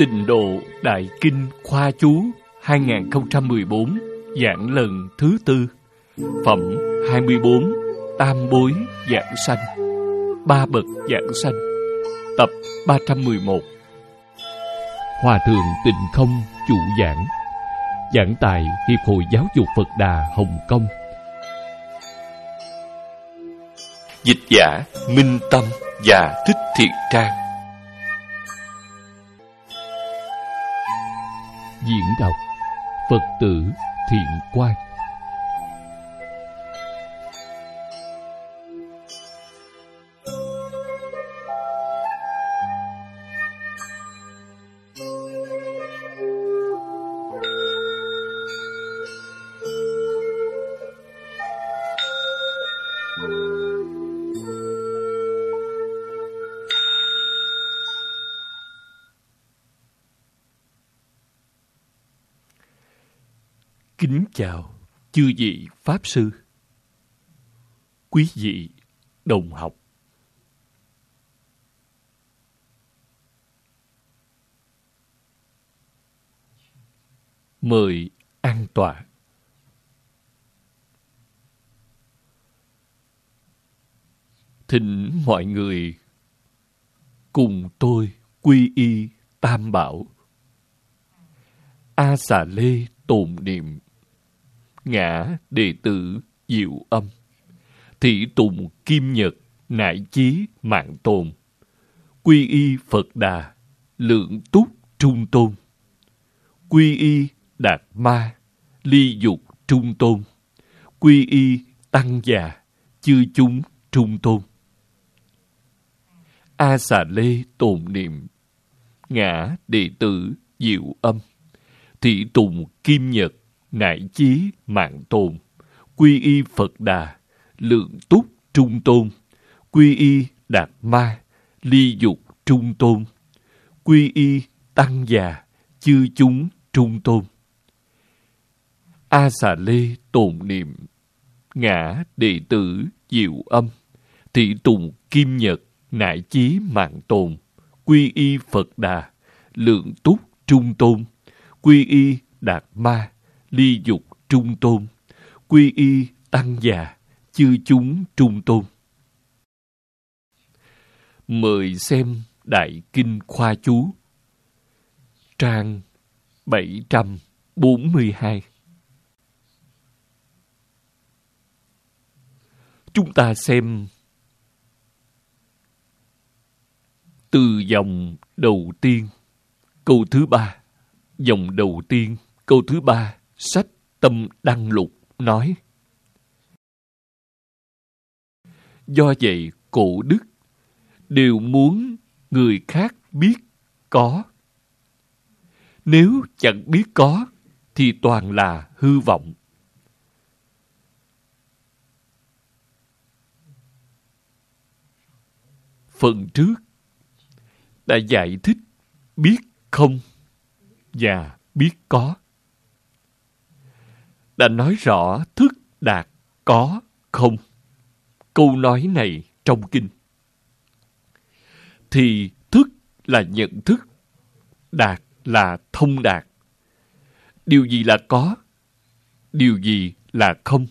Tịnh Độ Đại Kinh Khoa Chú 2014 giảng lần thứ tư. Phẩm 24 Tam Bối Giảng Sanh, Ba Bậc Giảng Sanh, tập 311. Hòa Thượng Tịnh Không chủ giảng. Giảng tại Hiệp hội Giáo dục Phật Đà Hồng Kông. Dịch giả Minh Tâm và Thích Thiện Trang. Diễn đọc Phật tử Thiện Quang. Kính chào chư vị Pháp Sư, quý vị đồng học. Mời an tọa. Thỉnh mọi người cùng tôi quy y Tam Bảo. A Xà Lê tồn niệm, ngã đệ tử Diệu Âm, thị tùng Kim Nhật nại chí mạng tồn, quy y Phật Đà lượng túc trung tôn, quy y Đạt Ma ly dục trung tôn, quy y Tăng già chư chúng trung tôn. A Xà Lê tồn niệm, ngã đệ tử Diệu Âm, thị tùng Kim Nhật nại chí mạng tồn, quy y Phật Đà lượng túc trung tôn, quy y Đạt Ma ly dục trung tôn, quy y Tăng già chư chúng trung tôn. A Xà Lê tồn niệm, ngã đệ tử Diệu Âm, thị tùng Kim Nhật nại chí mạng tồn, quy y Phật Đà lượng túc trung tôn, quy y Đạt Ma ly dục trung tôn, quy y Tăng già chư chúng trung tôn. Mời xem Đại Kinh Khoa Chú, trang 742. Chúng ta xem từ dòng đầu tiên, câu thứ 3, dòng đầu tiên, câu thứ 3, sách Tâm Đăng Lục nói: do vậy cổ đức đều muốn người khác biết có. Nếu chẳng biết có thì toàn là hư vọng. Phần trước đã giải thích biết không và biết có. Đã nói rõ thức đạt có không. Câu nói này trong kinh. Thì thức là nhận thức, đạt là thông đạt. Điều gì là có? Điều gì là không?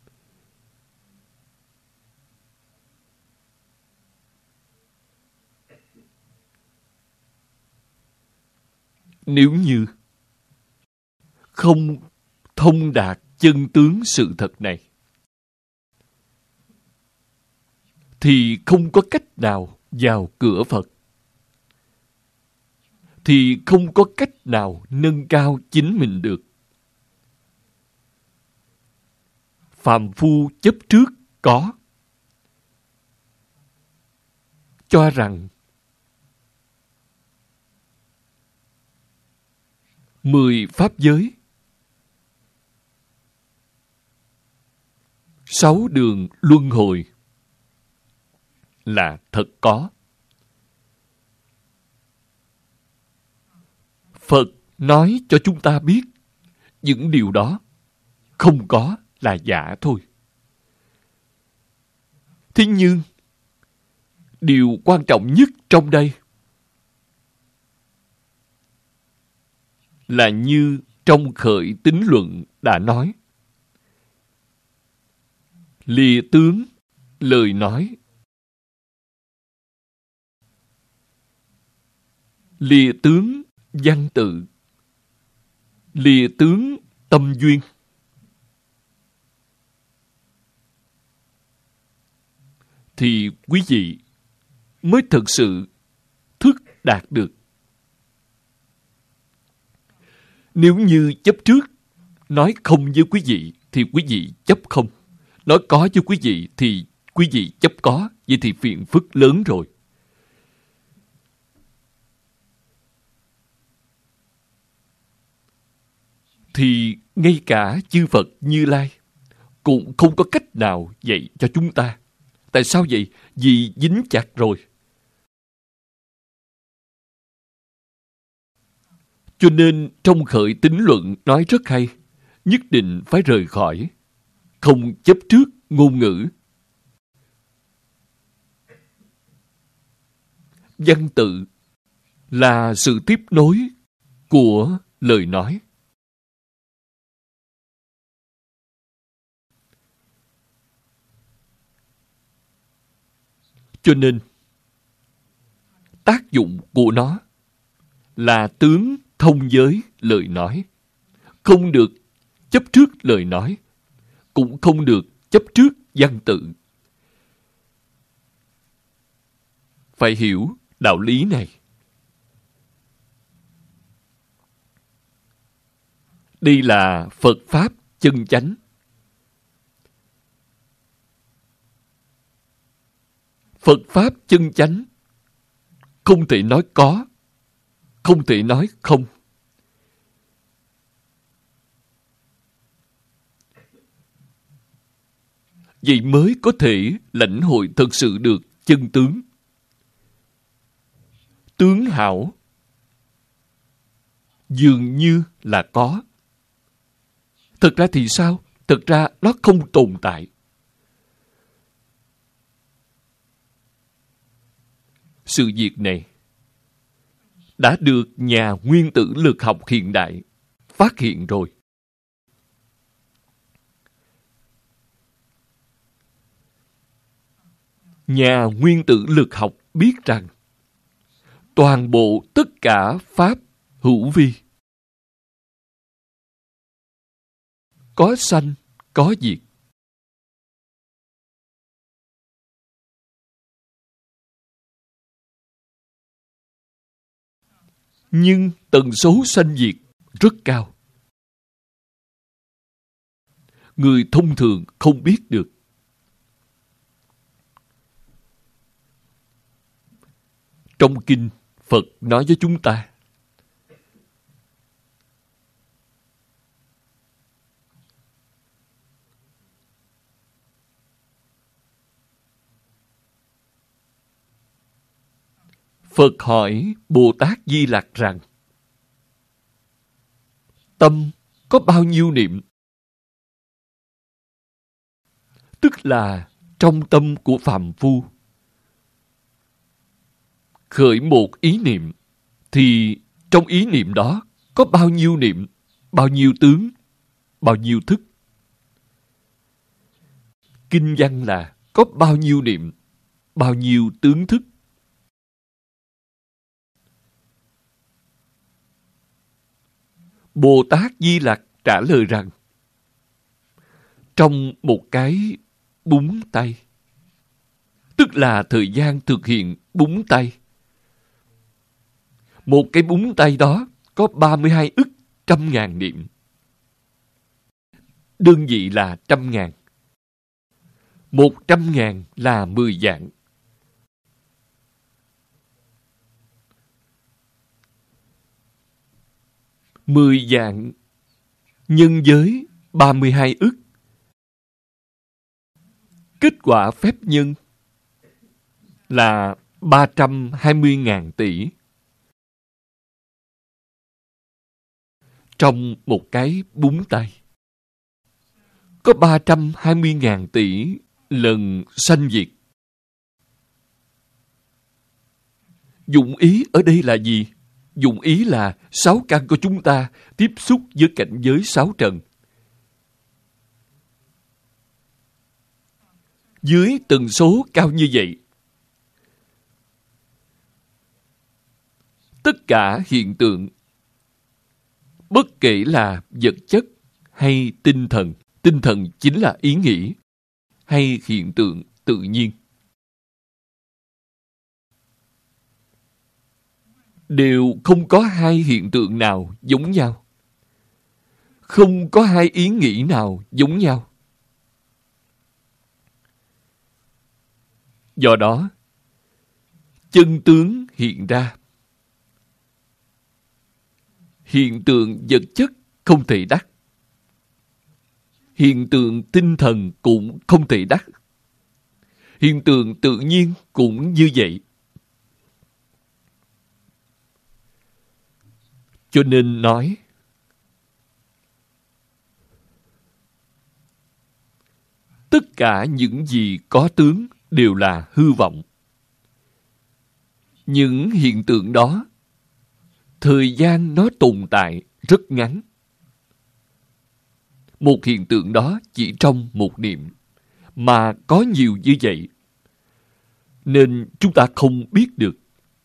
Nếu như không thông đạt chân tướng sự thật này, thì không có cách nào vào cửa Phật, thì không có cách nào nâng cao chính mình được. Phàm phu chấp trước có, cho rằng 10 pháp giới, 6 đường luân hồi là thật có. Phật nói cho chúng ta biết những điều đó không có, là giả thôi. Thế nhưng điều quan trọng nhất trong đây là như trong khởi tín luận đã nói. Lìa tướng, lời nói. Lìa tướng, văn tự. Lìa tướng, tâm duyên. Thì quý vị mới thực sự thức đạt được. Nếu như chấp trước, nói không với quý vị thì quý vị chấp không. Nói có với quý vị thì quý vị chấp có. Vậy thì phiền phức lớn rồi. Thì ngay cả chư Phật Như Lai cũng không có cách nào dạy cho chúng ta. Tại sao vậy? Vì dính chặt rồi. Cho nên trong khởi tín luận nói rất hay, nhất định phải rời khỏi, không chấp trước ngôn ngữ. Văn tự là sự tiếp nối của lời nói. Cho nên, tác dụng của nó là tướng thông với lời nói. Không được chấp trước lời nói, cũng không được chấp trước văn tự. Phải hiểu đạo lý này. Đây là Phật Pháp chân chánh. Phật Pháp chân chánh không thể nói có, không thể nói không. Vậy mới có thể lãnh hội thật sự được chân tướng. Tướng hảo dường như là có. Thật ra thì sao? Thật ra nó không tồn tại. Sự việc này đã được nhà nguyên tử lực học hiện đại phát hiện rồi. Nhà nguyên tử lực học biết rằng toàn bộ tất cả pháp hữu vi, có sanh, có diệt. Nhưng tần số sanh diệt rất cao. Người thông thường không biết được. Trong kinh, Phật nói với chúng ta, Phật hỏi Bồ Tát Di Lặc rằng, tâm có bao nhiêu niệm? Tức là trong tâm của phàm phu khởi một ý niệm, thì trong ý niệm đó có bao nhiêu niệm, bao nhiêu tướng, bao nhiêu thức. Kinh văn là có bao nhiêu niệm, bao nhiêu tướng thức. Bồ Tát Di Lặc trả lời rằng, trong một cái búng tay, tức là thời gian thực hiện búng tay. Một cái búng tay đó có 32 ức trăm ngàn niệm. Đơn vị là 100.000. 100.000 là 10 vạn. 10 vạn nhân với 32 ức. Kết quả phép nhân là 320.000 tỷ. Trong một cái búng tay có 320.000 tỷ lần sanh diệt. Dụng ý ở đây là gì? dụng ý là 6 căn của chúng ta tiếp xúc với cảnh giới 6 trần. Dưới tần số cao như vậy, tất cả hiện tượng, bất kể là vật chất hay tinh thần chính là ý nghĩ, hay hiện tượng tự nhiên, đều không có hai hiện tượng nào giống nhau, không có hai ý nghĩ nào giống nhau. Do đó, chân tướng hiện ra. Hiện tượng vật chất không thể đắc. Hiện tượng tinh thần cũng không thể đắc. Hiện tượng tự nhiên cũng như vậy. Cho nên nói, tất cả những gì có tướng đều là hư vọng. Những hiện tượng đó, thời gian nó tồn tại rất ngắn. Một hiện tượng đó chỉ trong một niệm, mà có nhiều như vậy, nên chúng ta không biết được.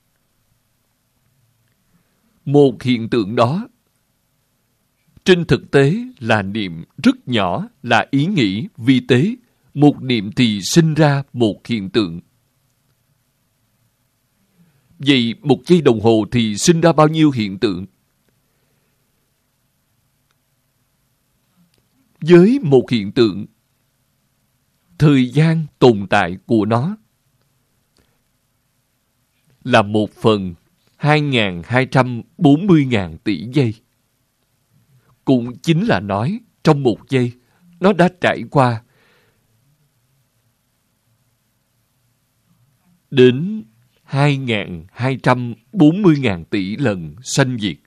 Một hiện tượng đó, trên thực tế là niệm rất nhỏ, là ý nghĩ vi tế. Một niệm thì sinh ra một hiện tượng. Vậy 1 giây đồng hồ thì sinh ra bao nhiêu hiện tượng? Với một hiện tượng, thời gian tồn tại của nó là 1/2240.000 tỷ giây. Cũng chính là nói, trong 1 giây, nó đã trải qua đến 2.240.000 tỷ lần sanh diệt.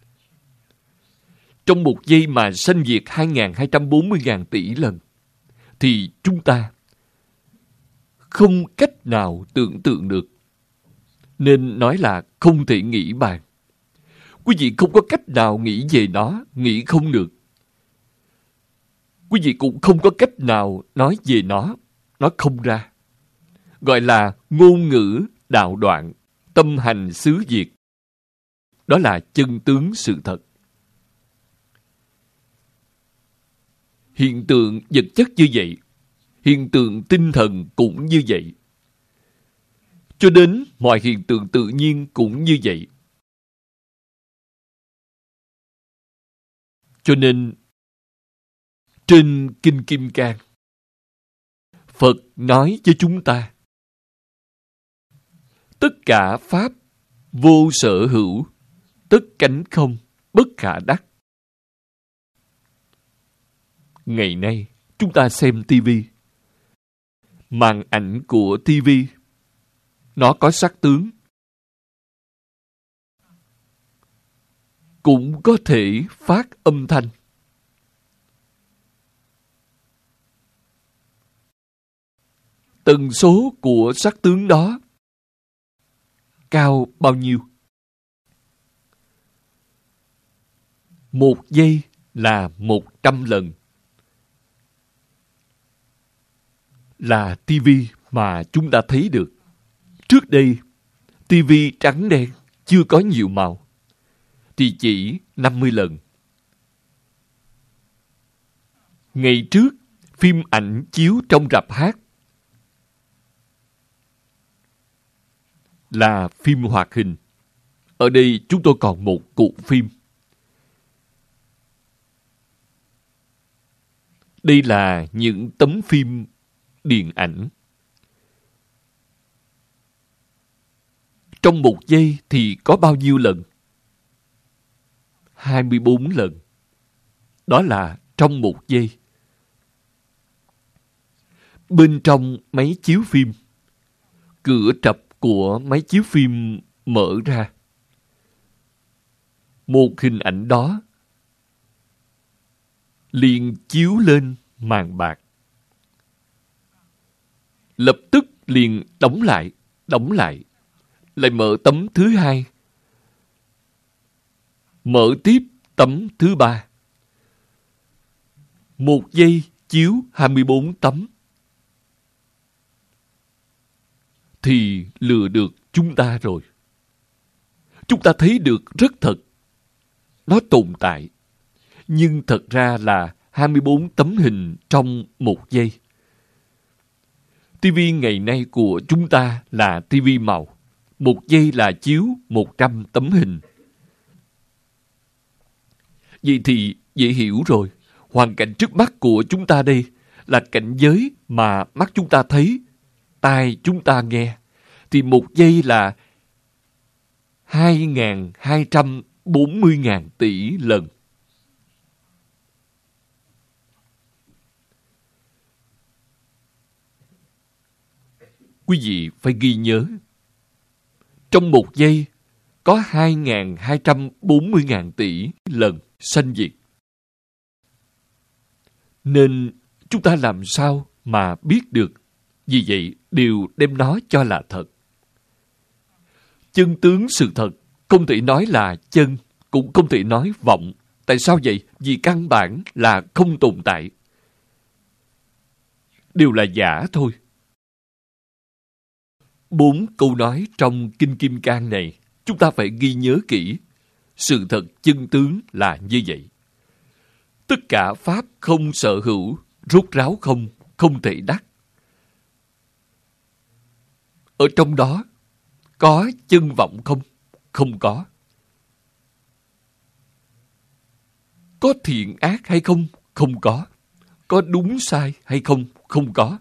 Trong 1 giây mà sanh diệt 2.240.000 tỷ lần, thì chúng ta không cách nào tưởng tượng được. Nên nói là không thể nghĩ bàn. Quý vị không có cách nào nghĩ về nó, nghĩ không được. Quý vị cũng không có cách nào nói về nó không ra. Gọi là ngôn ngữ đạo đoạn, tâm hành xứ diệt. Đó là chân tướng sự thật. Hiện tượng vật chất như vậy, hiện tượng tinh thần cũng như vậy. Cho đến mọi hiện tượng tự nhiên cũng như vậy. Cho nên, trên Kinh Kim Cang, Phật nói cho chúng ta, tất cả pháp vô sở hữu, tất cánh không, bất khả đắc. Ngày nay, chúng ta xem tivi. Màn ảnh của tivi, nó có sắc tướng. Cũng có thể phát âm thanh. Tần số của sắc tướng đó cao bao nhiêu? 1 giây là 100 lần. Là tivi mà chúng ta thấy được. Trước đây, tivi trắng đen, chưa có nhiều màu, thì chỉ 50 lần. Ngày trước, phim ảnh chiếu trong rạp hát là phim hoạt hình. Ở đây chúng tôi còn một cuộn phim. Đây là những tấm phim điện ảnh. Trong 1 giây thì có bao nhiêu lần? 24 lần. Đó là trong 1 giây. Bên trong máy chiếu phim, cửa trập của máy chiếu phim mở ra. Một hình ảnh đó liền chiếu lên màn bạc. Lập tức liền đóng lại, lại mở tấm thứ hai. Mở tiếp tấm thứ ba. 1 giây chiếu 24 tấm. Thì lừa được chúng ta rồi. Chúng ta thấy được rất thật. Nó tồn tại. Nhưng thật ra là 24 tấm hình trong 1 giây. TV ngày nay của chúng ta là TV màu. 1 giây là chiếu 100 tấm hình. Vậy thì dễ hiểu rồi. Hoàn cảnh trước mắt của chúng ta đây là cảnh giới mà mắt chúng ta thấy, tai chúng ta nghe. Thì 1 giây là 2.240.000 tỷ lần. Quý vị phải ghi nhớ. Trong 1 giây có 2.240.000 tỷ lần sanh diệt. Nên chúng ta làm sao mà biết được? Vì vậy, đều đem nó cho là thật. Chân tướng sự thật không thể nói là chân, cũng không thể nói vọng. Tại sao vậy? Vì căn bản là không tồn tại. Đều là giả thôi. 4 câu nói trong Kinh Kim Cang này, chúng ta phải ghi nhớ kỹ. Sự thật chân tướng là như vậy. Tất cả pháp không sở hữu, rốt ráo không, không thể đắc. Ở trong đó, có chân vọng không? Không có. Có thiện ác hay không? Không có. Có đúng sai hay không? Không có.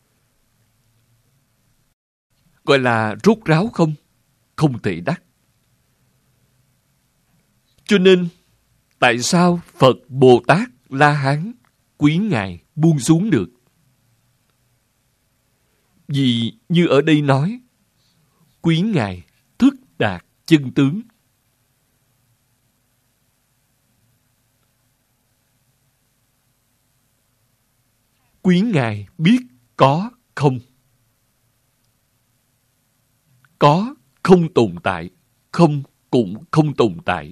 Gọi là rốt ráo không? Không thể đắc. Cho nên, tại sao Phật, Bồ Tát, La Hán, quý Ngài buông xuống được? Vì như ở đây nói, quý Ngài thức đạt chân tướng. Quý Ngài biết có không. Có không tồn tại, không cũng không tồn tại.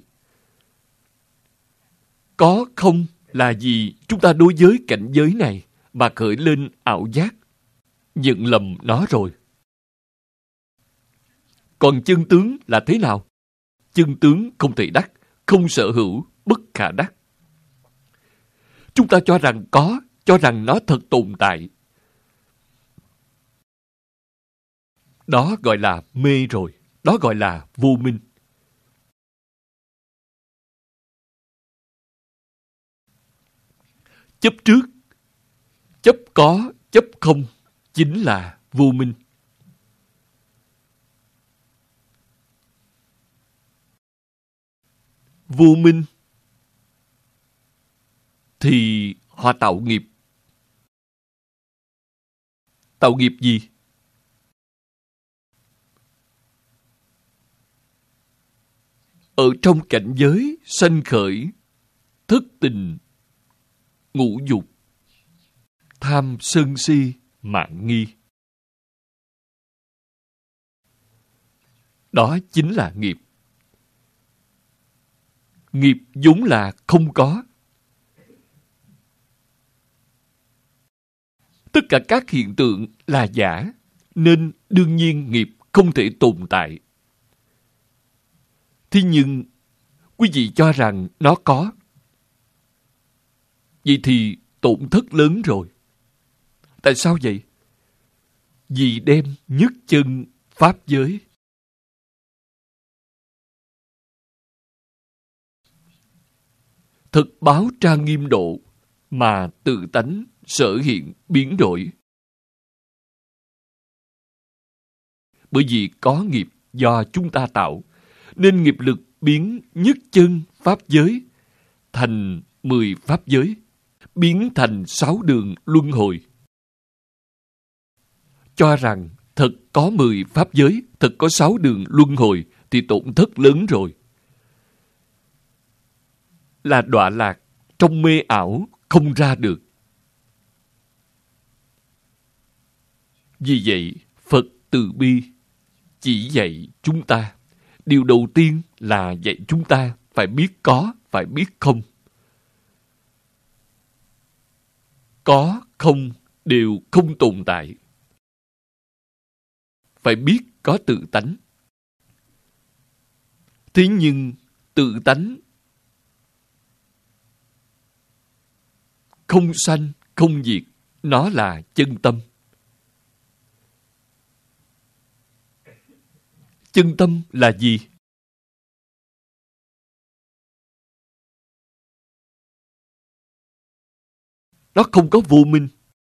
Có không là gì? Chúng ta đối với cảnh giới này mà khởi lên ảo giác, nhận lầm nó rồi. Còn chân tướng là thế nào? Chân tướng không thể đắc, không sở hữu, bất khả đắc. Chúng ta cho rằng có, cho rằng nó thật tồn tại. Đó gọi là mê rồi, đó gọi là vô minh. Chấp trước, chấp có, chấp không chính là vô minh. Vô minh thì họ tạo nghiệp. Tạo nghiệp gì? Ở trong cảnh giới sanh khởi, thất tình, ngũ dục, tham sân si, mạn nghi. Đó chính là nghiệp. Nghiệp vốn là không có. Tất cả các hiện tượng là giả, nên đương nhiên nghiệp không thể tồn tại. Thế nhưng, quý vị cho rằng nó có. Vậy thì tổn thất lớn rồi. Tại sao vậy? Vì đem nhất chân pháp giới. Thực báo tra nghiêm độ mà tự tánh sở hiện biến đổi. Bởi vì có nghiệp do chúng ta tạo, nên nghiệp lực biến nhất chân pháp giới thành 10 pháp giới, biến thành 6 đường luân hồi. Cho rằng thật có 10 pháp giới, thật có 6 đường luân hồi thì tổn thất lớn rồi. Là đọa lạc trong mê ảo không ra được. Vì vậy, Phật từ bi chỉ dạy chúng ta. Điều đầu tiên là dạy chúng ta phải biết có, phải biết không. Có, không đều không tồn tại. Phải biết có tự tánh. Thế nhưng tự tánh không sanh, không diệt, nó là chân tâm. Chân tâm là gì? Nó không có vô minh.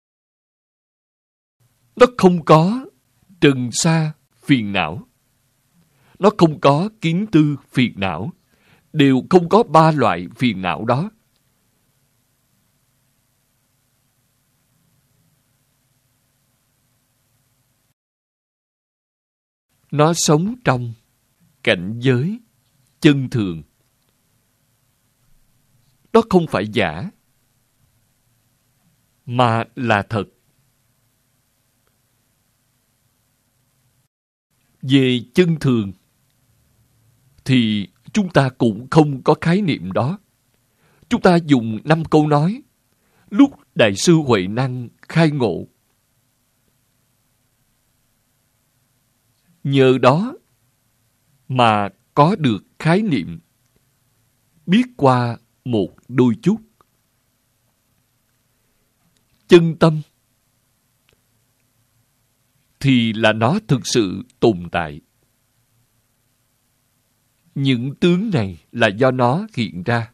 Nó không có trần sa phiền não. Nó không có kiến tư phiền não. Đều không có ba loại phiền não đó. Nó sống trong cảnh giới chân thường. Nó không phải giả, mà là thật. Về chân thường thì chúng ta cũng không có khái niệm đó. Chúng ta dùng 5 câu nói lúc Đại sư Huệ Năng khai ngộ. Nhờ đó mà có được khái niệm, biết qua một đôi chút. Chân tâm thì là nó thực sự tồn tại. Những tướng này là do nó hiện ra.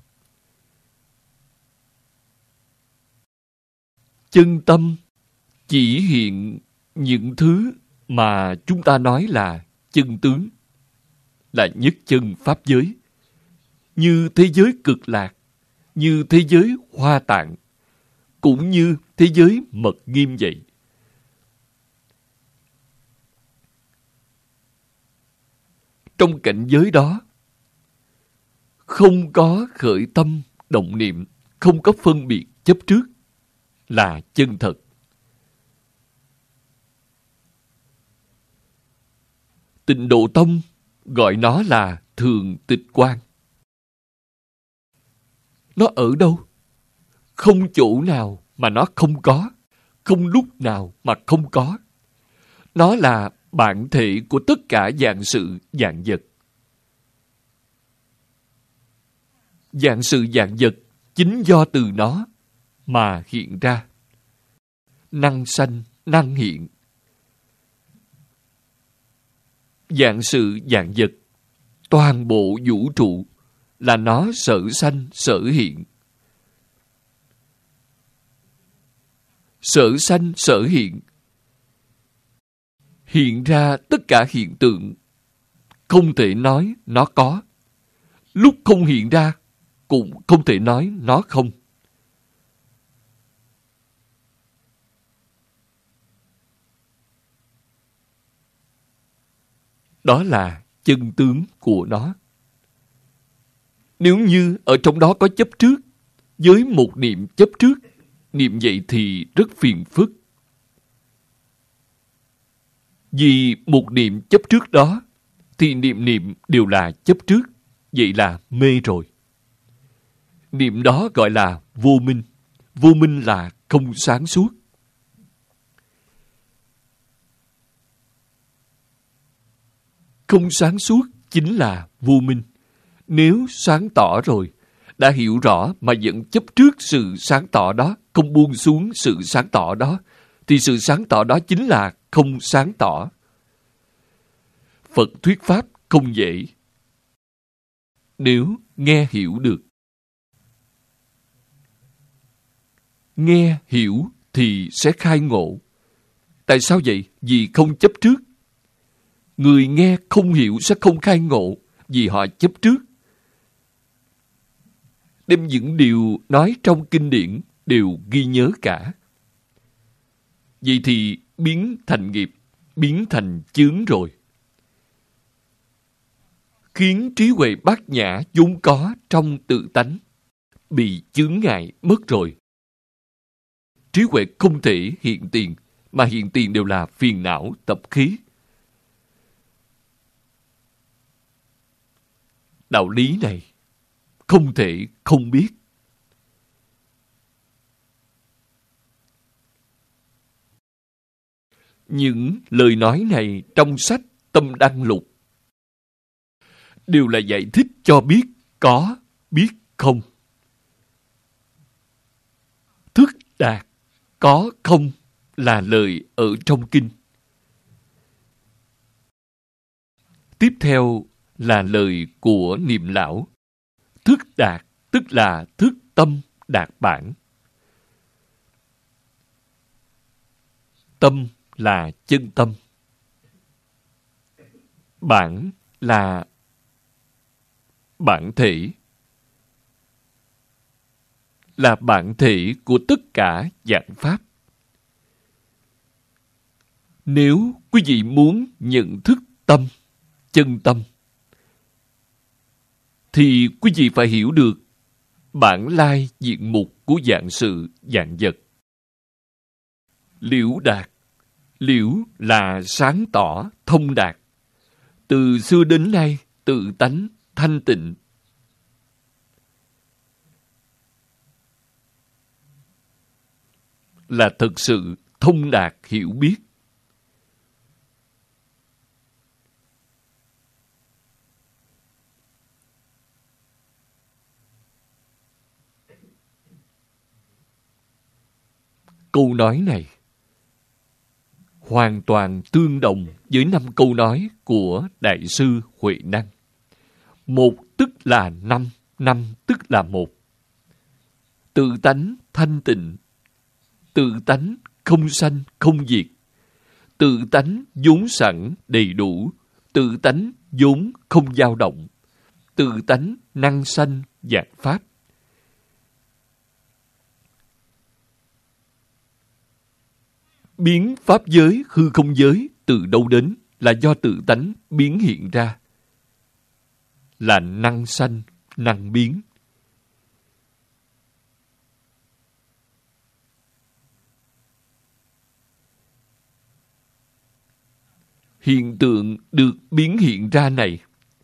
Chân tâm chỉ hiện những thứ mà chúng ta nói là chân tướng, là nhất chân pháp giới, như thế giới cực lạc, như thế giới hoa tạng, cũng như thế giới mật nghiêm vậy. Trong cảnh giới đó, không có khởi tâm, động niệm, không có phân biệt chấp trước, là chân thật. Tịnh Độ Tông gọi nó là thường tịch quang. Nó ở đâu? Không chỗ nào mà nó không có, không lúc nào mà không có. Nó là bản thể của tất cả vạn sự vạn vật. Vạn sự vạn vật chính do từ nó mà hiện ra. Năng sanh, năng hiện. Vạn sự vạn vật, toàn bộ vũ trụ là nó sở sanh, sở hiện. Sở sanh, sở hiện. Hiện ra tất cả hiện tượng, không thể nói nó có. Lúc không hiện ra, cũng không thể nói nó không. Đó là chân tướng của nó. Nếu như ở trong đó có chấp trước, với một niệm chấp trước, niệm vậy thì rất phiền phức. Vì một niệm chấp trước đó, thì niệm niệm đều là chấp trước, vậy là mê rồi. Niệm đó gọi là vô minh. Vô minh là không sáng suốt. Không sáng suốt chính là vô minh. Nếu sáng tỏ rồi, đã hiểu rõ mà vẫn chấp trước sự sáng tỏ đó, không buông xuống sự sáng tỏ đó, thì sự sáng tỏ đó chính là không sáng tỏ. Phật thuyết pháp không dễ. Nếu nghe hiểu được. Nghe hiểu thì sẽ khai ngộ. Tại sao vậy? Vì không chấp trước. Người nghe không hiểu sẽ không khai ngộ, vì họ chấp trước. Đem những điều nói trong kinh điển đều ghi nhớ cả. Vậy thì biến thành nghiệp, biến thành chướng rồi. Khiến trí huệ bát nhã vốn có trong tự tánh bị chướng ngại mất rồi. Trí huệ không thể hiện tiền, mà hiện tiền đều là phiền não tập khí. Đạo lý này không thể không biết. Những lời nói này trong sách Tâm Đăng Lục đều là giải thích cho biết có, biết không. Thức đạt, có không là lời ở trong kinh. Tiếp theo là lời của Niệm Lão. Thức đạt tức là thức tâm đạt bản. Tâm là chân tâm. Bản là bản thể. Là bản thể của tất cả dạng pháp. Nếu quý vị muốn nhận thức tâm, chân tâm, thì quý vị phải hiểu được bản lai diện mục của vạn sự, vạn vật. Liễu đạt. Liễu là sáng tỏ, thông đạt. Từ xưa đến nay, tự tánh, thanh tịnh. Là thực sự thông đạt, hiểu biết. Câu nói này hoàn toàn tương đồng với 5 câu nói của Đại sư Huệ Năng. 1 tức là 5, 5 tức là 1. Tự tánh thanh tịnh, tự tánh không sanh không diệt, tự tánh vốn sẵn đầy đủ, tự tánh vốn không dao động, tự tánh năng sanh vạn pháp. Biến pháp giới, hư không giới từ đâu đến là do tự tánh biến hiện ra. Là năng sanh, năng biến. Hiện tượng được biến hiện ra này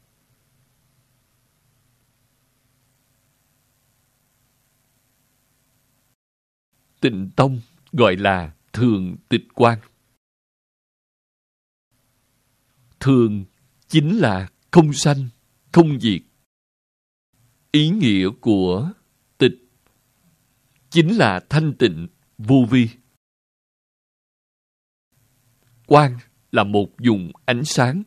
Tịnh Tông gọi là thường tịch quan. Thường chính là không sanh, không diệt. Ý nghĩa của tịch chính là thanh tịnh, vô vi. Quang là một vùng ánh sáng.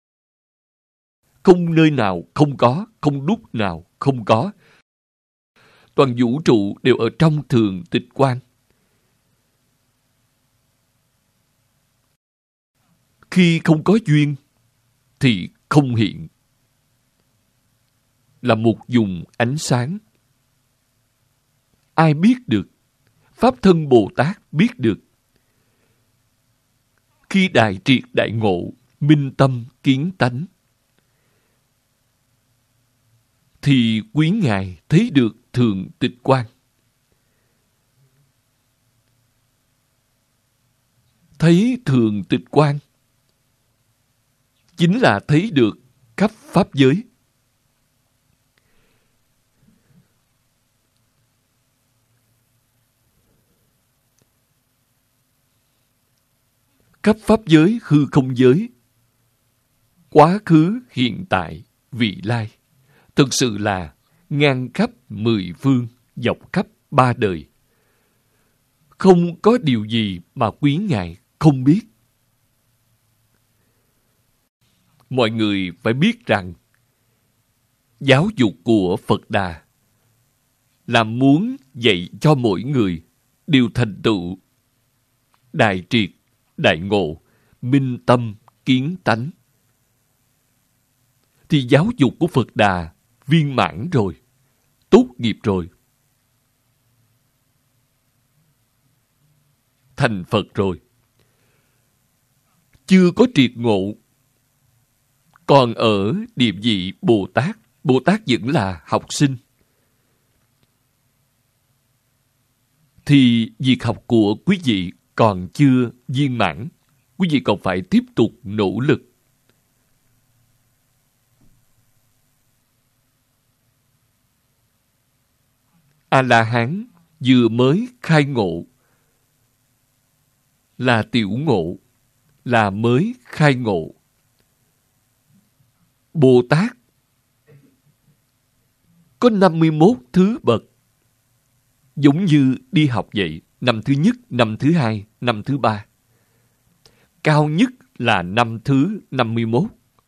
Không nơi nào không có, không lúc nào không có. Toàn vũ trụ đều ở trong thường tịch quang. Khi không có duyên thì không hiện. Là một vùng ánh sáng. Ai biết được? Pháp Thân Bồ Tát biết được. Khi đại triệt đại ngộ, minh tâm kiến tánh, thì quý ngài thấy được thường tịch quang. Thấy thường tịch quang chính là thấy được khắp pháp giới. Khắp pháp giới, hư không giới, quá khứ, hiện tại, vị lai, thực sự là ngang khắp 10 phương, dọc khắp 3 đời. Không có điều gì mà quý ngài không biết. Mọi người phải biết rằng giáo dục của Phật Đà là muốn dạy cho mỗi người đều thành tựu đại triệt, đại ngộ, minh tâm, kiến tánh. Thì giáo dục của Phật Đà viên mãn rồi, tốt nghiệp rồi. Thành Phật rồi. Chưa có triệt ngộ, còn ở địa vị Bồ Tát. Bồ Tát vẫn là học sinh. Thì việc học của quý vị còn chưa viên mãn. Quý vị còn phải tiếp tục nỗ lực. A-la-hán vừa mới khai ngộ, là tiểu ngộ, là mới khai ngộ. Bồ Tát có 51 thứ bậc, giống như đi học vậy. Năm thứ nhất, năm thứ hai, năm thứ ba. Cao nhất là năm thứ 51.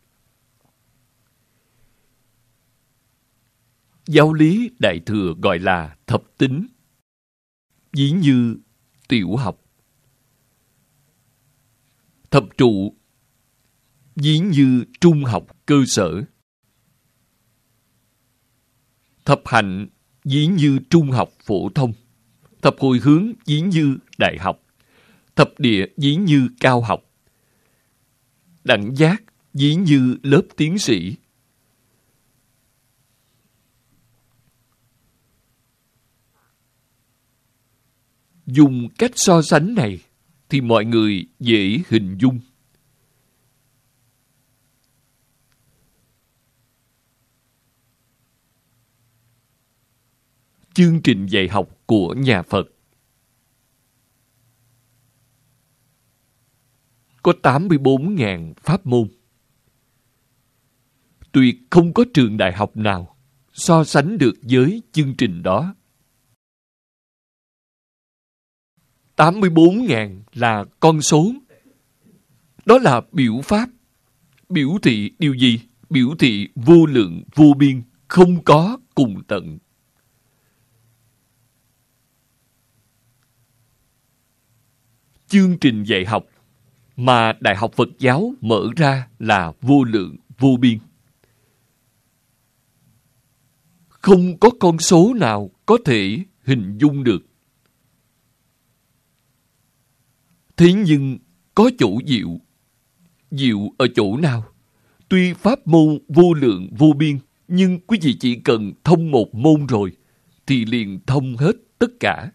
Giáo lý Đại Thừa gọi là thập tính, ví như tiểu học. Thập trụ, ví như trung học cơ sở. Thập hạnh, ví như trung học phổ thông. Thập hồi hướng, ví như đại học. Thập địa, ví như cao học. Đẳng giác, ví như lớp tiến sĩ. Dùng cách so sánh này thì mọi người dễ hình dung. Chương trình dạy học của nhà Phật có 84.000 pháp môn. Tuyệt không có trường đại học nào so sánh được với chương trình đó. 84.000 là con số. Đó là biểu pháp. Biểu thị điều gì? Biểu thị vô lượng, vô biên, không có cùng tận. Chương trình dạy học mà Đại học Phật giáo mở ra là vô lượng, vô biên. Không có con số nào có thể hình dung được. Thế nhưng có chỗ diệu. Diệu ở chỗ nào? Tuy pháp môn vô lượng, vô biên, nhưng quý vị chỉ cần thông một môn rồi thì liền thông hết tất cả.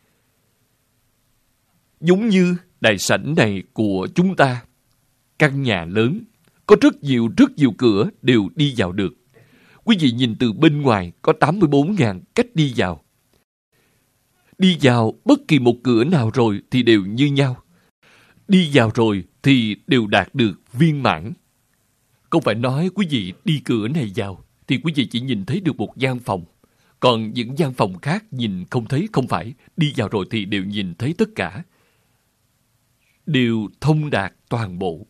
Giống như đại sảnh này của chúng ta, căn nhà lớn, có rất nhiều cửa đều đi vào được. Quý vị nhìn từ bên ngoài có 84.000 cách đi vào. Đi vào bất kỳ một cửa nào rồi thì đều như nhau. Đi vào rồi thì đều đạt được viên mãn. Không phải nói quý vị đi cửa này vào thì quý vị chỉ nhìn thấy được một gian phòng. Còn những gian phòng khác nhìn không thấy, không phải. Đi vào rồi thì đều nhìn thấy tất cả. Đều thông đạt toàn bộ.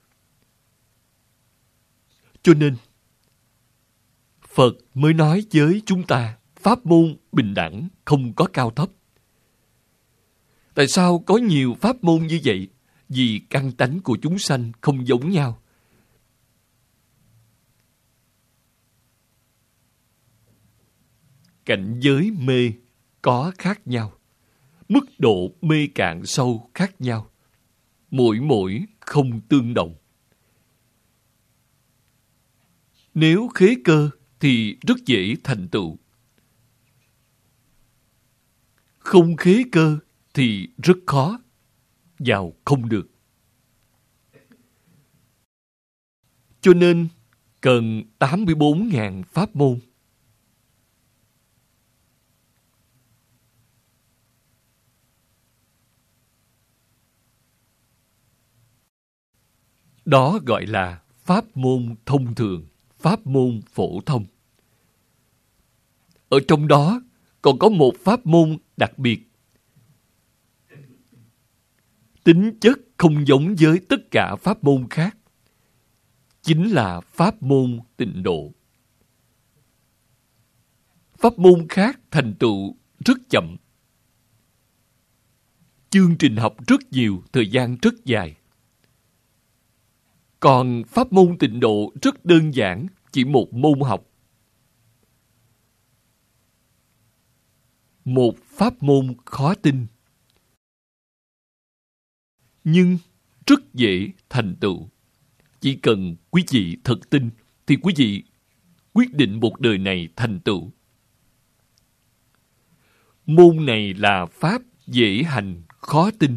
Cho nên, Phật mới nói với chúng ta pháp môn bình đẳng, không có cao thấp. Tại sao có nhiều pháp môn như vậy? Vì căn tánh của chúng sanh không giống nhau. Cảnh giới mê có khác nhau. Mức độ mê cạn sâu khác nhau. Mỗi không tương đồng. Nếu khế cơ thì rất dễ thành tựu. Không khế cơ thì rất khó. Vào không được. Cho nên cần 84.000 pháp môn. Đó gọi là pháp môn thông thường, pháp môn phổ thông. Ở trong đó còn có một pháp môn đặc biệt. Tính chất không giống với tất cả pháp môn khác. Chính là pháp môn tịnh độ. Pháp môn khác thành tựu rất chậm. Chương trình học rất nhiều, thời gian rất dài. Còn pháp môn tịnh độ rất đơn giản, chỉ một môn học. Một pháp môn khó tin. Nhưng rất dễ thành tựu. Chỉ cần quý vị thật tin, thì quý vị quyết định một đời này thành tựu. Môn này là pháp dễ hành, khó tin.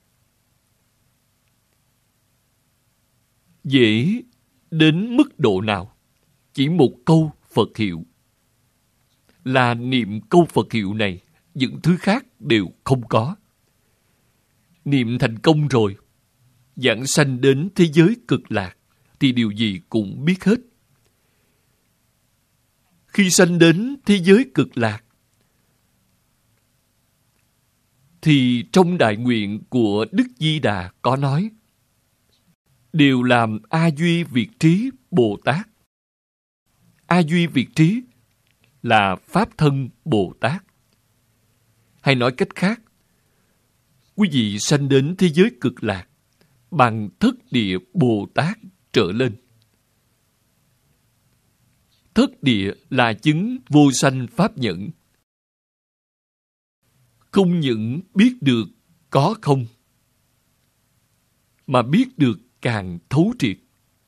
Dễ đến mức độ nào? Chỉ một câu Phật hiệu là niệm câu Phật hiệu này, những thứ khác đều không có. Niệm thành công rồi, giảng sanh đến thế giới cực lạc, thì điều gì cũng biết hết. Khi sanh đến thế giới cực lạc, thì trong đại nguyện của Đức Di Đà có nói, đều làm A Duy Việt Trí Bồ Tát. A Duy Việt Trí là Pháp thân Bồ Tát. Hay nói cách khác, quý vị sanh đến thế giới cực lạc bằng thất địa Bồ Tát trở lên. Thất địa là chứng vô sanh pháp nhẫn. Không những biết được có không, mà biết được càng thấu triệt.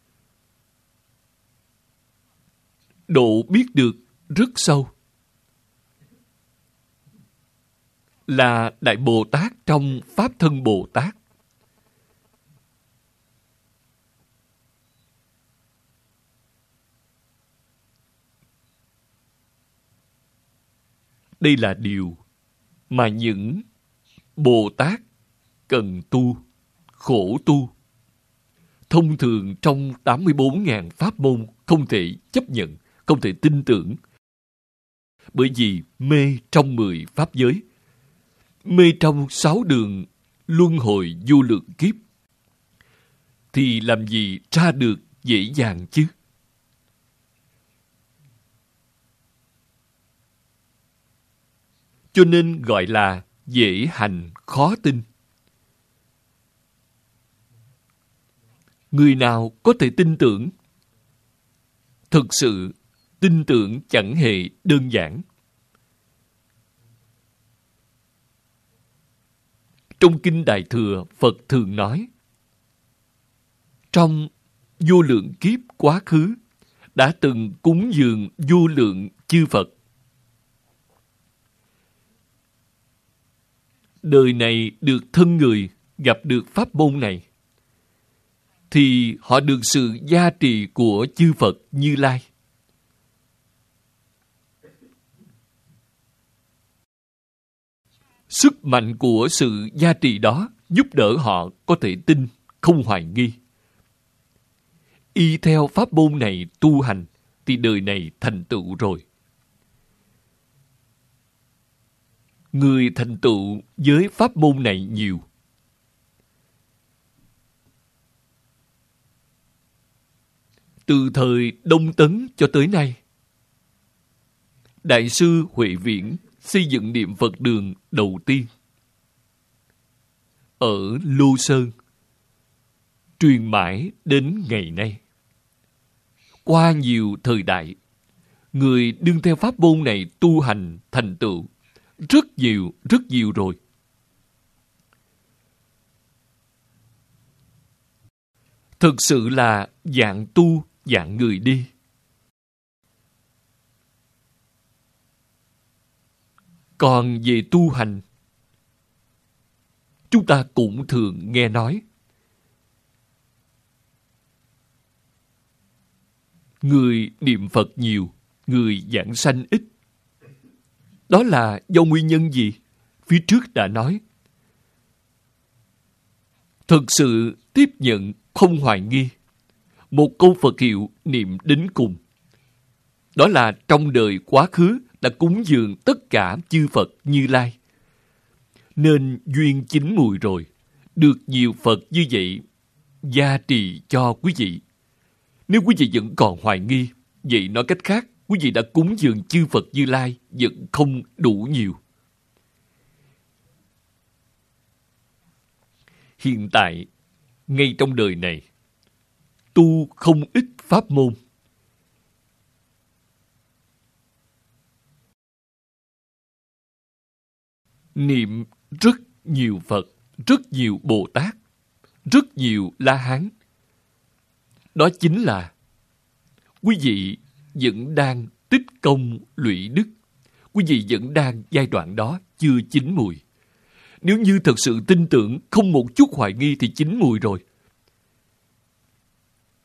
Độ biết được rất sâu. Là Đại Bồ Tát trong Pháp thân Bồ Tát. Đây là điều mà những Bồ Tát cần tu, khổ tu. Thông thường trong 84.000 pháp môn không thể chấp nhận, không thể tin tưởng. Bởi vì mê trong 10 pháp giới, mê trong 6 đường luân hồi vô lượng kiếp, thì làm gì ra được dễ dàng chứ? Cho nên gọi là dễ hành khó tin. Người nào có thể tin tưởng? Thực sự, tin tưởng chẳng hề đơn giản. Trong Kinh Đại Thừa, Phật thường nói, trong vô lượng kiếp quá khứ, đã từng cúng dường vô lượng chư Phật. Đời này được thân người gặp được pháp môn này, thì họ được sự gia trì của chư Phật Như Lai. Sức mạnh của sự gia trì đó giúp đỡ họ có thể tin, không hoài nghi. Y theo pháp môn này tu hành, thì đời này thành tựu rồi. Người thành tựu với pháp môn này nhiều. Từ thời Đông Tấn cho tới nay, Đại sư Huệ Viễn xây dựng niệm Phật đường đầu tiên ở Lô Sơn, truyền mãi đến ngày nay. Qua nhiều thời đại, người đương theo pháp môn này tu hành thành tựu rất nhiều rồi. Thực sự là dạng tu, dạng người đi. Còn về tu hành, chúng ta cũng thường nghe nói, người niệm Phật nhiều, người giảng sanh ít. Đó là do nguyên nhân gì? Phía trước đã nói. Thực sự tiếp nhận không hoài nghi. Một câu Phật hiệu niệm đến cùng. Đó là trong đời quá khứ đã cúng dường tất cả chư Phật Như Lai. Nên duyên chín mùi rồi, được nhiều Phật như vậy gia trì cho quý vị. Nếu quý vị vẫn còn hoài nghi, vậy nói cách khác, quý vị đã cúng dường chư Phật Như Lai vẫn không đủ nhiều. Hiện tại, ngay trong đời này, tu không ít pháp môn. Niệm rất nhiều Phật, rất nhiều Bồ Tát, rất nhiều La Hán. Đó chính là quý vị vẫn đang tích công lũy đức. Quý vị vẫn đang giai đoạn đó chưa chín mùi. Nếu như thật sự tin tưởng, không một chút hoài nghi thì chín mùi rồi.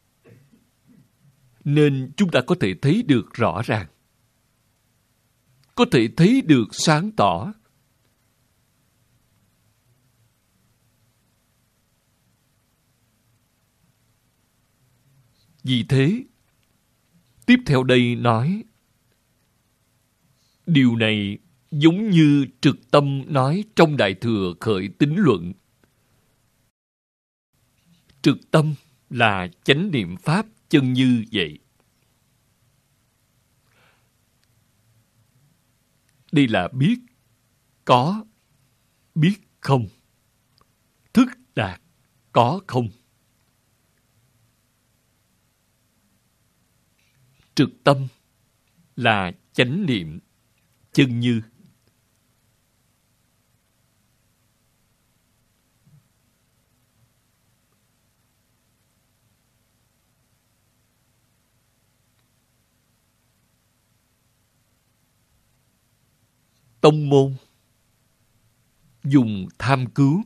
Nên chúng ta có thể thấy được rõ ràng. có thể thấy được sáng tỏ. Vì thế, tiếp theo đây nói, điều này giống như Trực Tâm nói trong Đại Thừa Khởi Tín Luận. Trực tâm là chánh niệm pháp chân như vậy. Đây là biết có, biết không. Thức đạt có không. Trực tâm là chánh niệm chân như. Tông môn dùng tham cứu,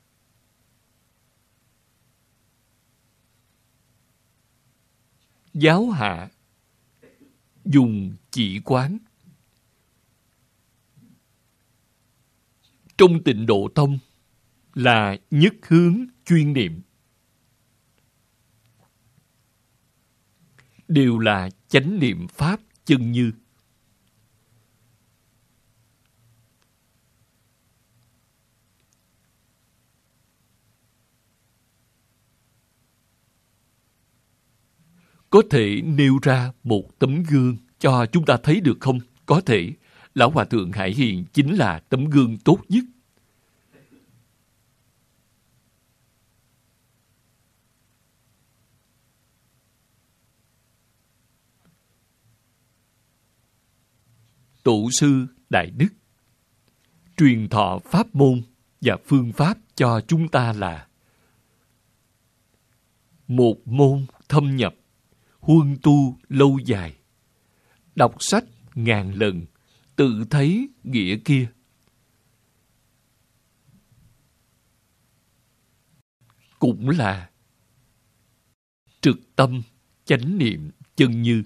giáo hạ dùng chỉ quán. Trong Tịnh Độ Tông là nhất hướng chuyên niệm, đều là chánh niệm pháp chân như. Có thể nêu ra một tấm gương cho chúng ta thấy được không? Có thể. Lão Hòa Thượng Hải Hiền chính là tấm gương tốt nhất. Tổ sư Đại Đức truyền thọ pháp môn và phương pháp cho chúng ta là một môn thâm nhập, huân tu lâu dài, đọc sách ngàn lần, tự thấy nghĩa kia. Cũng là trực tâm chánh niệm chân như.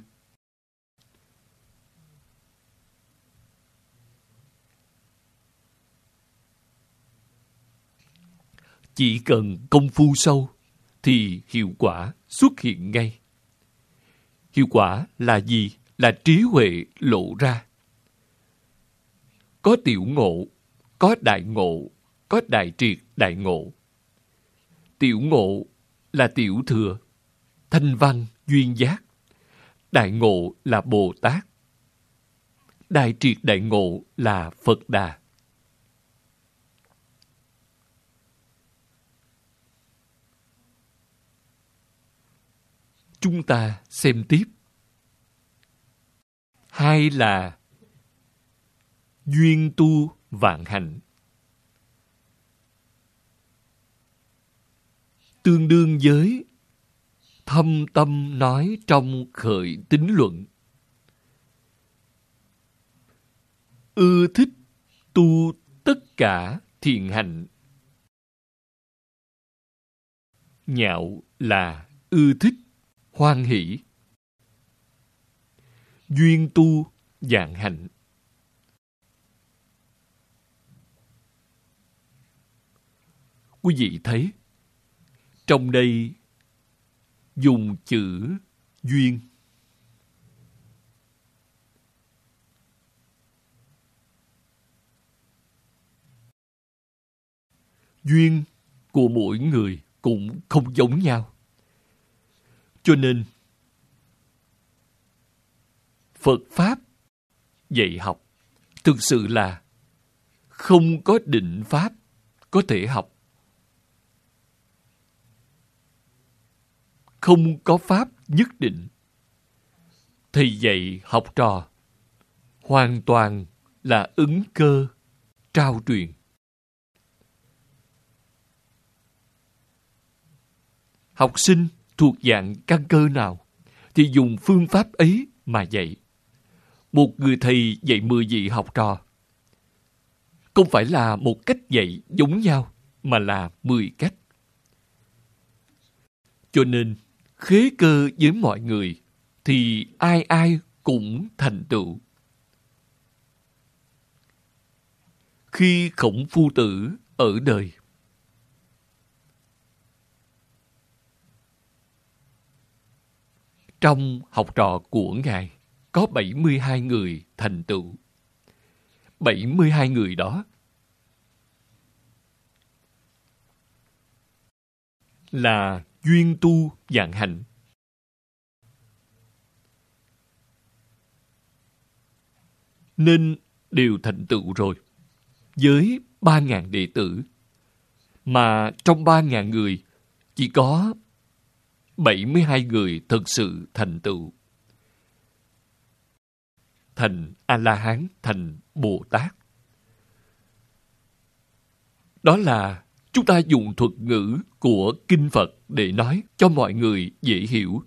Chỉ cần công phu sâu thì hiệu quả xuất hiện ngay. Hiệu quả là gì? Là trí huệ lộ ra. Có tiểu ngộ, có đại ngộ, có đại triệt đại ngộ. Tiểu ngộ là tiểu thừa, thanh văn, duyên giác. Đại ngộ là Bồ Tát. Đại triệt đại ngộ là Phật Đà. Chúng ta xem tiếp. Hai là duyên tu vạn hạnh. Tương đương với thâm tâm nói trong Khởi Tín Luận. Ưa thích tu tất cả thiện hạnh. Nhạo là ưa thích, hoan hỷ. Duyên tu vạn hạnh. Quý vị thấy, trong đây dùng chữ duyên. Duyên của mỗi người cũng không giống nhau. Cho nên, Phật Pháp dạy học thực sự là không có định Pháp có thể học. Không có Pháp nhất định. Thầy dạy học trò hoàn toàn là ứng cơ, trao truyền. Học sinh thuộc dạng căn cơ nào thì dùng phương pháp ấy mà dạy. Một người thầy dạy 10 vị học trò. Không phải là một cách dạy giống nhau, mà là 10 cách. Cho nên, khế cơ với mọi người thì ai ai cũng thành tựu. khi Khổng Phu Tử ở đời. Trong học trò của Ngài có 72 người thành tựu. 72 người đó là duyên tu vạn hạnh. Nên đều thành tựu rồi. Với 3.000 đệ tử, mà trong 3.000 người chỉ có 72 người thực sự thành tựu, thành A-la-hán, thành Bồ Tát. Đó là chúng ta dùng thuật ngữ của Kinh Phật để nói cho mọi người dễ hiểu.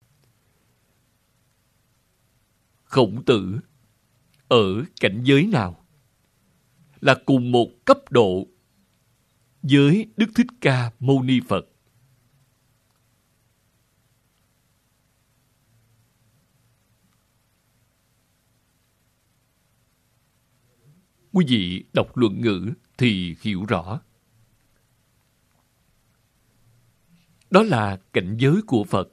Khổng Tử ở cảnh giới nào? Là cùng một cấp độ với Đức Thích Ca Mâu Ni Phật. Quý vị đọc luận ngữ thì hiểu rõ. Đó là cảnh giới của Phật,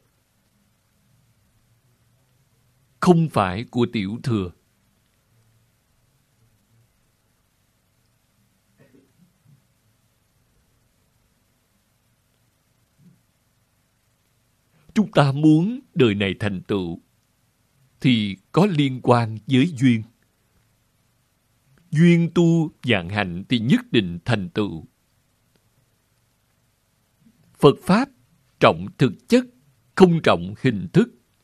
không phải của tiểu thừa. Chúng ta muốn đời này thành tựu thì có liên quan với duyên. Duyên tu vạn hạnh thì nhất định thành tựu. Phật Pháp trọng thực chất, không trọng hình thức.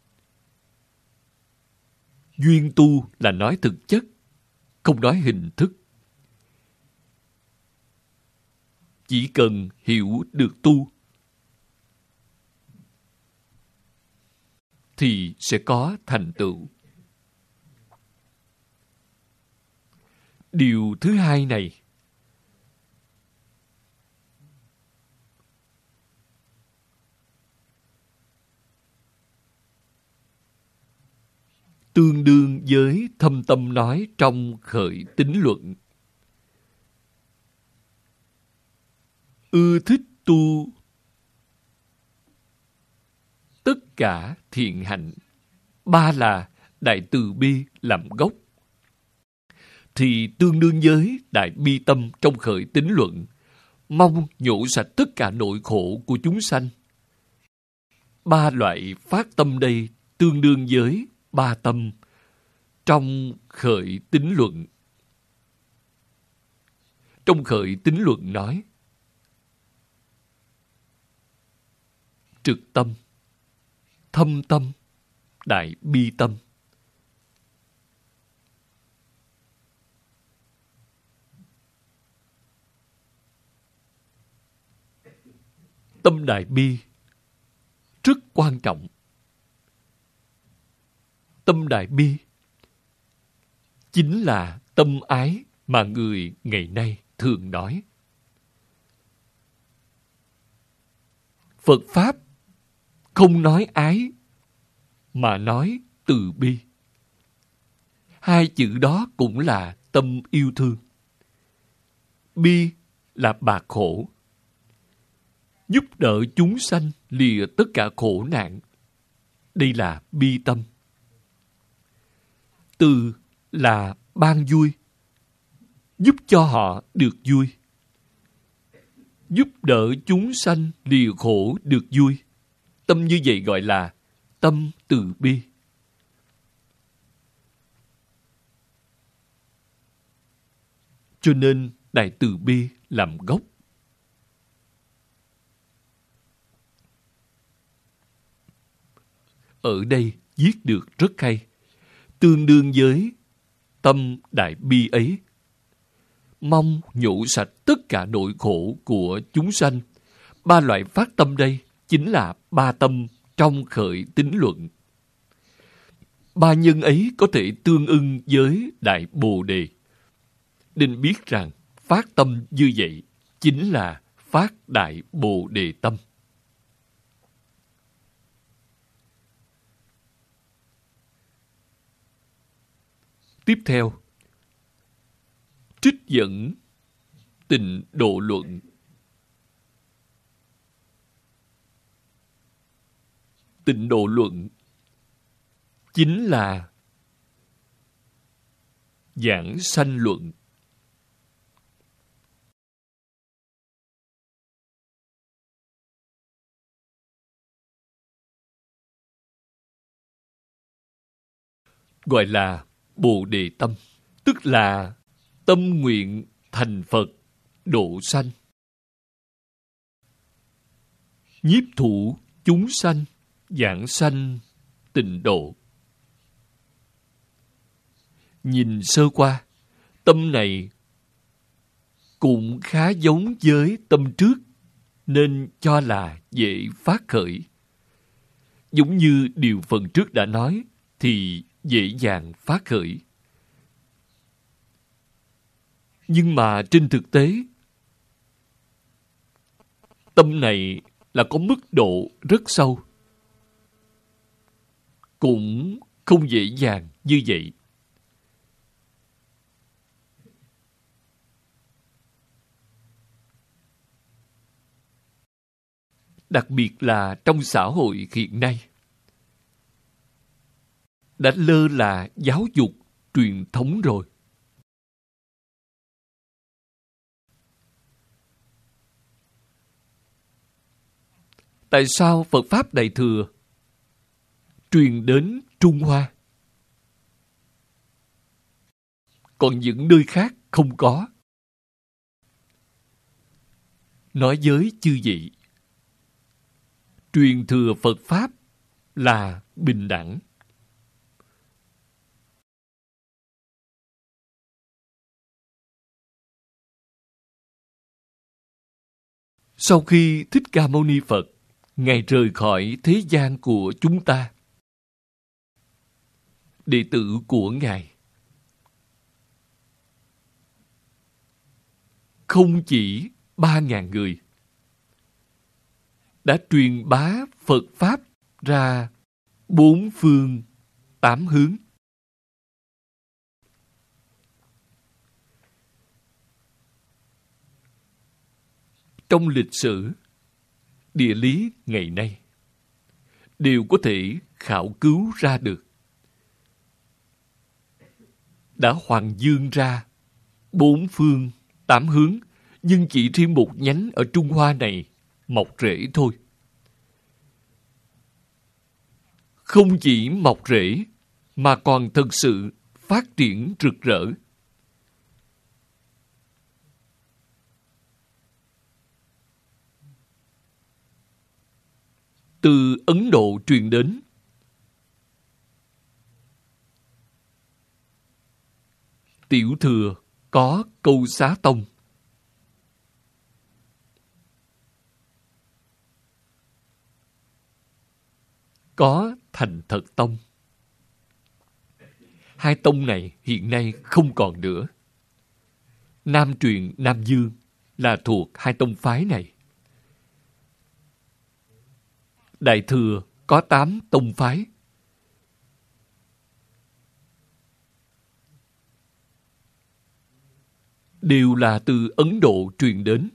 Duyên tu là nói thực chất, không nói hình thức. Chỉ cần hiểu được tu thì sẽ có thành tựu. Điều thứ hai này tương đương với Thâm Tâm nói trong Khởi Tín Luận. Ưa thích tu tất cả thiện hạnh, ba là Đại Từ Bi làm gốc, thì tương đương với Đại Bi Tâm trong Khởi Tín Luận, mong nhổ sạch tất cả nỗi khổ của chúng sanh. Ba loại phát tâm đây tương đương với ba tâm trong Khởi Tín Luận. Trong Khởi Tín Luận nói trực tâm, thâm tâm, đại bi tâm. Tâm đại bi rất quan trọng. Tâm đại bi chính là tâm ái mà người ngày nay thường nói. Phật Pháp không nói ái, mà nói từ bi. Hai chữ đó cũng là tâm yêu thương. Bi là bạc khổ, giúp đỡ chúng sanh lìa tất cả khổ nạn. Đây là bi tâm. Từ là ban vui, giúp cho họ được vui. Giúp đỡ chúng sanh lìa khổ được vui. Tâm như vậy gọi là tâm từ bi. Cho nên Đại Từ Bi làm gốc. Ở đây viết được rất hay. Tương đương với tâm đại bi ấy, mong nhổ sạch tất cả nỗi khổ của chúng sanh. Ba loại phát tâm đây chính là ba tâm trong Khởi Tín Luận. Ba nhân ấy có thể tương ưng với Đại Bồ Đề. Nên biết rằng phát tâm như vậy chính là phát Đại Bồ Đề tâm. Tiếp theo, trích dẫn Tịnh Độ Luận. Tịnh Độ Luận chính là giảng sanh luận. Gọi là Bồ Đề Tâm, tức là tâm nguyện thành Phật độ sanh, nhiếp thủ chúng sanh, giảng sanh tịnh độ. Nhìn sơ qua, tâm này cũng khá giống với tâm trước, nên cho là dễ phát khởi. Giống như điều phần trước đã nói, thì dễ dàng phát khởi. Nhưng mà trên thực tế, tâm này là có mức độ rất sâu, cũng không dễ dàng như vậy. Đặc biệt là trong xã hội hiện nay, đã lơ là giáo dục truyền thống rồi. Tại sao Phật Pháp Đại Thừa truyền đến Trung Hoa, còn những nơi khác không có? Nói với chư vị, truyền thừa Phật Pháp là bình đẳng. Sau khi Thích Ca Mâu Ni Phật Ngài rời khỏi thế gian của chúng ta, đệ tử của Ngài không chỉ 3.000 người, đã truyền bá Phật Pháp ra 4 phương 8 hướng. Trong lịch sử, địa lý ngày nay, đều có thể khảo cứu ra được. Đã hoàng dương ra 4 phương 8 hướng, nhưng chỉ riêng một nhánh ở Trung Hoa này mọc rễ thôi. Không chỉ mọc rễ, mà còn thực sự phát triển rực rỡ. Từ Ấn Độ truyền đến, Tiểu Thừa có Câu Xá Tông, có Thành Thật Tông. Hai tông này hiện nay không còn nữa. Nam truyền Nam Dương là thuộc hai tông phái này. Đại Thừa có 8 tông phái. Đều là từ Ấn Độ truyền đến.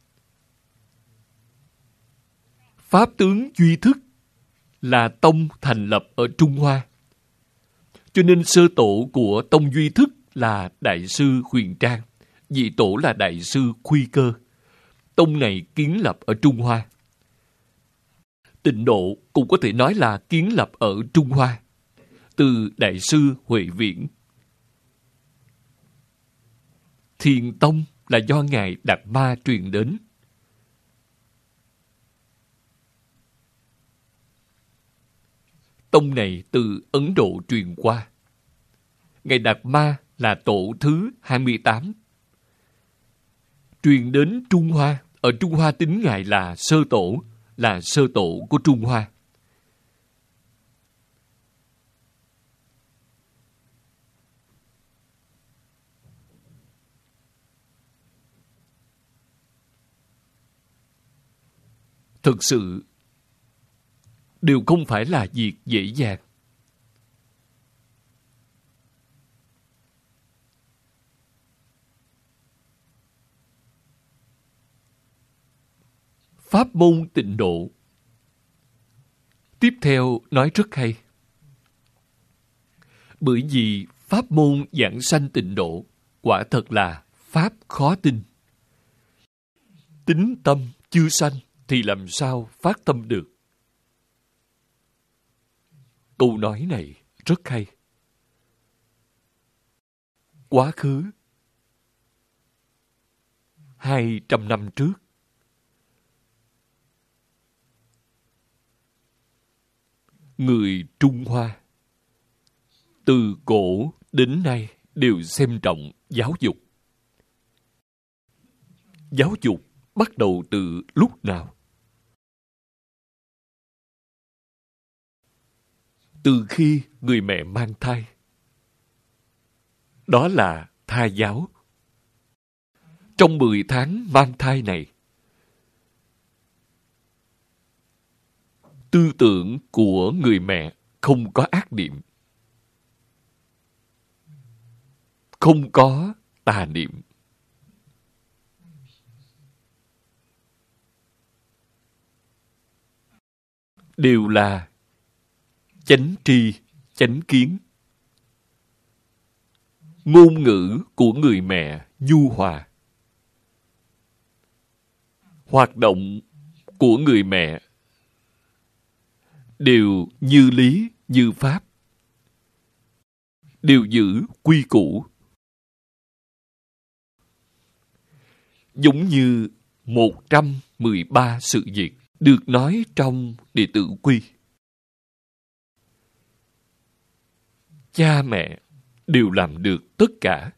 Pháp tướng Duy Thức là tông thành lập ở Trung Hoa. Cho nên sơ tổ của tông Duy Thức là Đại sư Huyền Trang, vị tổ là Đại sư Khuy Cơ. Tông này kiến lập ở Trung Hoa. Tịnh Độ cũng có thể nói là kiến lập ở Trung Hoa, từ Đại sư Huệ Viễn. Thiền Tông là do Ngài Đạt Ma truyền đến. Tông này từ Ấn Độ truyền qua. Ngài Đạt Ma là tổ thứ 28. Truyền đến Trung Hoa. Ở Trung Hoa tính Ngài là sơ tổ của Trung Hoa. Thực sự, đều không phải là việc dễ dàng. pháp môn tịnh độ. Tiếp theo nói rất hay. Bởi vì pháp môn giảng sanh tịnh độ quả thật là pháp khó tin. Tín tâm chưa sanh thì làm sao phát tâm được? Câu nói này rất hay. Quá khứ 200 năm trước, người Trung Hoa từ cổ đến nay đều xem trọng giáo dục. Giáo dục bắt đầu từ lúc nào? Từ khi người mẹ mang thai. Đó là tha giáo. Trong 10 tháng mang thai này, tư tưởng của người mẹ không có ác niệm, không có tà niệm. Đều là chánh tri, chánh kiến. Ngôn ngữ của người mẹ nhu hòa. Hoạt động của người mẹ đều như lý, như pháp. Đều giữ quy củ. Giống như 113 sự việc được nói trong Đệ Tử Quy. Cha mẹ đều làm được tất cả.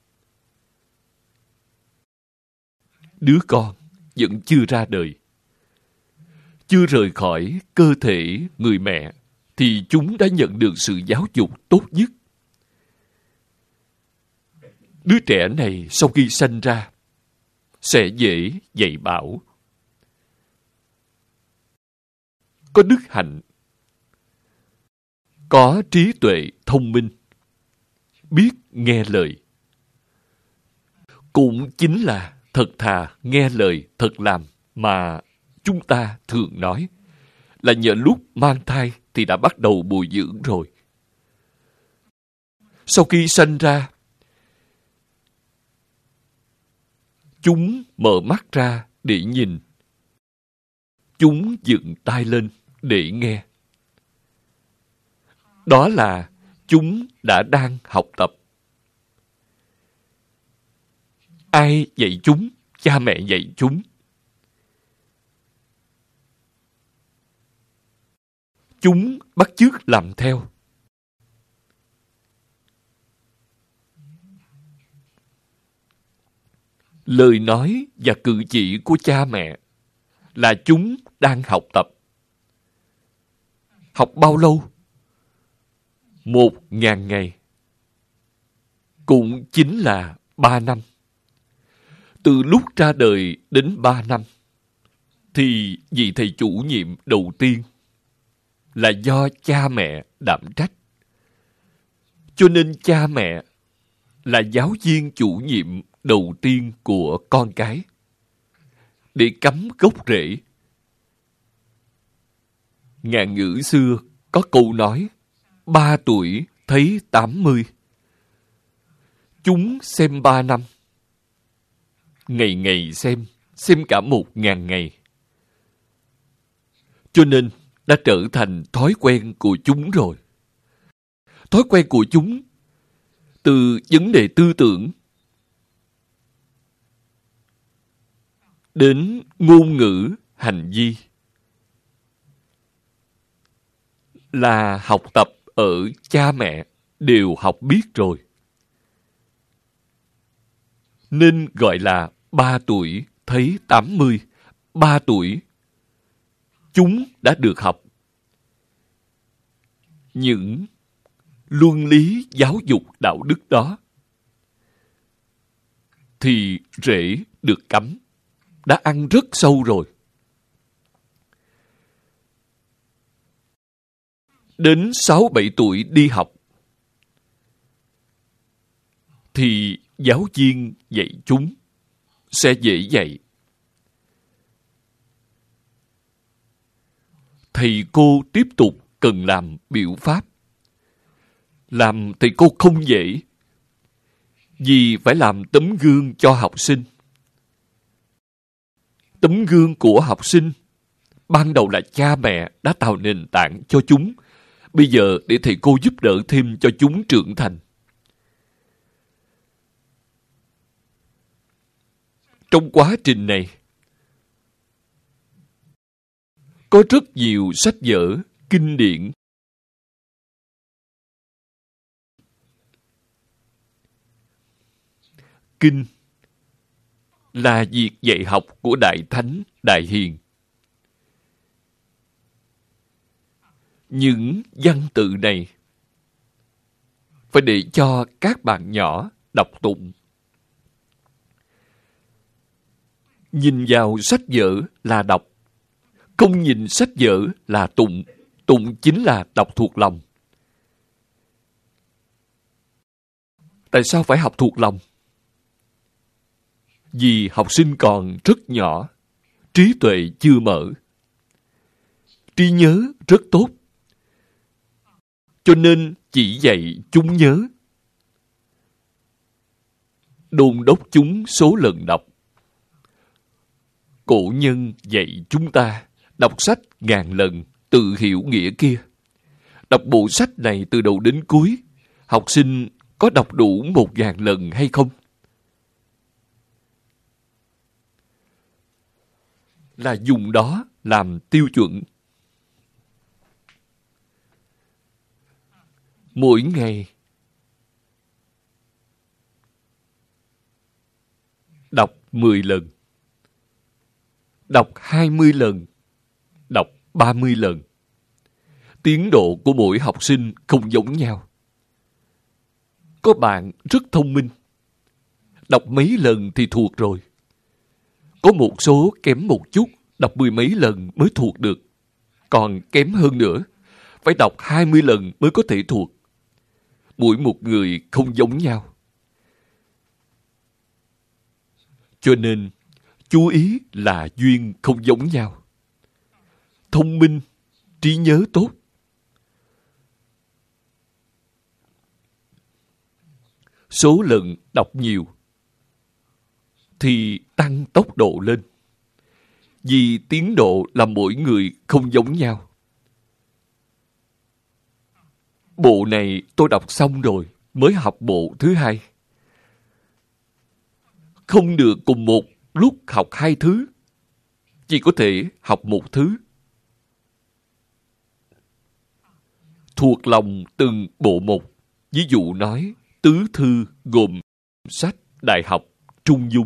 Đứa con vẫn chưa ra đời, chưa rời khỏi cơ thể người mẹ, thì chúng đã nhận được sự giáo dục tốt nhất. Đứa trẻ này sau khi sanh ra sẽ dễ dạy bảo, có đức hạnh, có trí tuệ thông minh, biết nghe lời. Cũng chính là thật thà nghe lời, thật làm mà chúng ta thường nói là nhờ lúc mang thai thì đã bắt đầu bồi dưỡng rồi. Sau khi sanh ra, chúng mở mắt ra để nhìn. Chúng dựng tai lên để nghe. Đó là chúng đã đang học tập. Ai dạy chúng? Cha mẹ dạy chúng. Chúng bắt chước làm theo. Lời nói và cử chỉ của cha mẹ là chúng đang học tập. Học bao lâu? 1.000 ngày. Cũng chính là 3 năm. Từ lúc ra đời đến 3 năm, thì vị thầy chủ nhiệm đầu tiên là do cha mẹ đảm trách. Cho nên cha mẹ là giáo viên chủ nhiệm đầu tiên của con cái, để cắm gốc rễ. Ngạn ngữ xưa có câu nói 3 tuổi thấy 80. Chúng xem 3 năm. Ngày ngày xem cả 1.000 ngày. Cho nên đã trở thành thói quen của chúng rồi. Thói quen của chúng từ vấn đề tư tưởng đến ngôn ngữ, hành vi là học tập ở cha mẹ đều học biết rồi. Nên gọi là 3 tuổi thấy 80. 3 tuổi chúng đã được học những luân lý giáo dục đạo đức đó, thì rễ được cắm, đã ăn rất sâu rồi. Đến 6-7 tuổi đi học, thì giáo viên dạy chúng sẽ dễ dạy. thầy cô tiếp tục cần làm biểu pháp. Làm thầy cô không dễ, vì phải làm tấm gương cho học sinh. Tấm gương của học sinh ban đầu là cha mẹ đã tạo nền tảng cho chúng. Bây giờ để thầy cô giúp đỡ thêm cho chúng trưởng thành. Trong quá trình này, có rất nhiều sách vở, kinh điển. Kinh là việc dạy học của Đại Thánh, Đại Hiền. Những văn tự này phải để cho các bạn nhỏ đọc tụng. Nhìn vào sách vở là đọc, không nhìn sách vở là tụng. Tụng chính là đọc thuộc lòng. Tại sao phải học thuộc lòng? Vì học sinh còn rất nhỏ, trí tuệ chưa mở, trí nhớ rất tốt, cho nên chỉ dạy chúng nhớ, đôn đốc chúng số lần đọc. Cổ nhân dạy chúng ta đọc sách 1000 lần, tự hiểu nghĩa kia. Đọc bộ sách này từ đầu đến cuối, học sinh có đọc đủ 1000 lần hay không? Là dùng đó làm tiêu chuẩn. Mỗi ngày đọc 10 lần, đọc 20 lần, đọc 30 lần. Tiến độ của mỗi học sinh không giống nhau. Có bạn rất thông minh, đọc mấy lần thì thuộc rồi. Có một số kém một chút, đọc 10 mấy lần mới thuộc được. Còn kém hơn nữa, phải đọc 20 lần mới có thể thuộc. Mỗi một người không giống nhau. Cho nên, chú ý là duyên không giống nhau. Thông minh, trí nhớ tốt. Số lần đọc nhiều thì tăng tốc độ lên. Vì tiến độ là mỗi người không giống nhau. Bộ này tôi đọc xong rồi, mới học bộ thứ hai. Không được cùng một lúc học hai thứ. Chỉ có thể học một thứ. Thuộc lòng từng bộ một. Ví dụ nói, tứ thư gồm sách đại học, trung dung,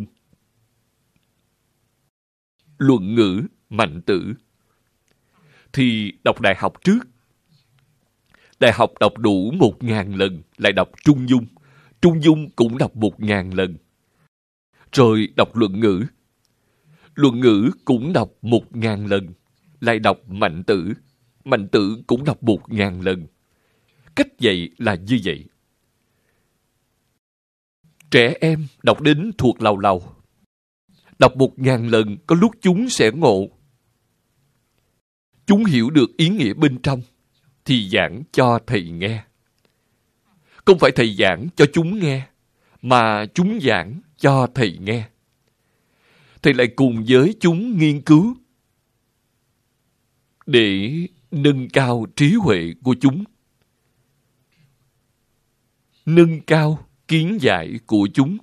luận ngữ, mạnh tử. Thì đọc đại học trước. Đại học đọc đủ 1000 lần, lại đọc trung dung. Trung dung cũng đọc 1000 lần. Rồi đọc luận ngữ. Luận ngữ cũng đọc 1000 lần, lại đọc mạnh tử. Mạnh tử cũng đọc 1000 lần. Cách dạy là như vậy. Trẻ em đọc đến thuộc lầu lầu. Đọc 1000 lần, có lúc chúng sẽ ngộ. Chúng hiểu được ý nghĩa bên trong, thì giảng cho thầy nghe. Không phải thầy giảng cho chúng nghe, mà chúng giảng cho thầy nghe. Thầy lại cùng với chúng nghiên cứu để nâng cao trí huệ của chúng, nâng cao kiến giải của chúng.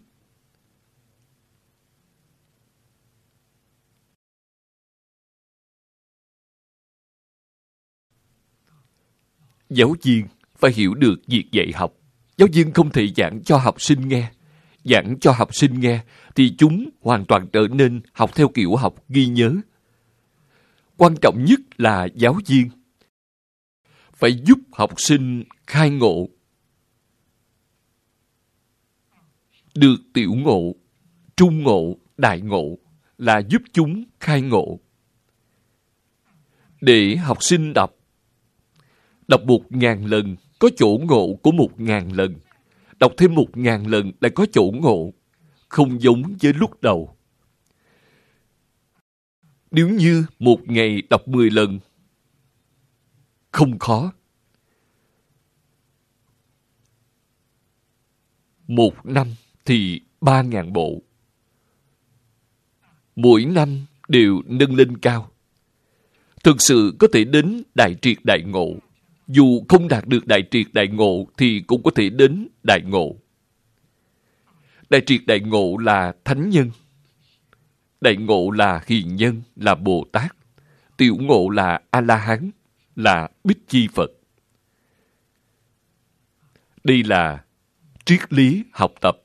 Giáo viên phải hiểu được việc dạy học. Giáo viên không thể giảng cho học sinh nghe. Giảng cho học sinh nghe thì chúng hoàn toàn trở nên học theo kiểu học ghi nhớ. Quan trọng nhất là giáo viên phải giúp học sinh khai ngộ. Được tiểu ngộ, trung ngộ, đại ngộ là giúp chúng khai ngộ. Để học sinh đọc 1000 lần, có chỗ ngộ của 1000 lần. Đọc thêm 1000 lần lại có chỗ ngộ, không giống với lúc đầu. Nếu như một ngày đọc 10 lần, không khó. Một năm thì 3.000 bộ. Mỗi năm đều nâng lên cao. Thực sự có thể đến đại triệt đại ngộ. Dù không đạt được đại triệt đại ngộ thì cũng có thể đến đại ngộ. Đại triệt đại ngộ là thánh nhân. Đại ngộ là hiền nhân, là Bồ Tát. Tiểu ngộ là A-la-hán, là Bích Chi Phật. Đây là triết lý học tập.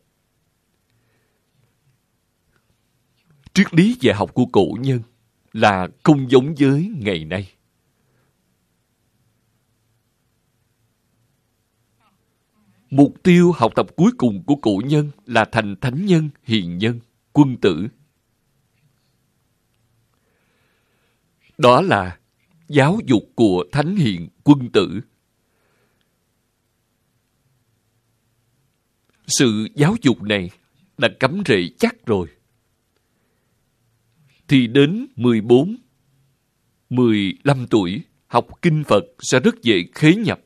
Triết lý dạy học của cổ nhân là không giống với ngày nay. Mục tiêu học tập cuối cùng của cổ nhân là thành thánh nhân, hiền nhân, quân tử. Đó là giáo dục của thánh hiền quân tử. Sự giáo dục này đã cắm rễ chắc rồi. Thì đến 14, 15 tuổi, học kinh Phật sẽ rất dễ khế nhập.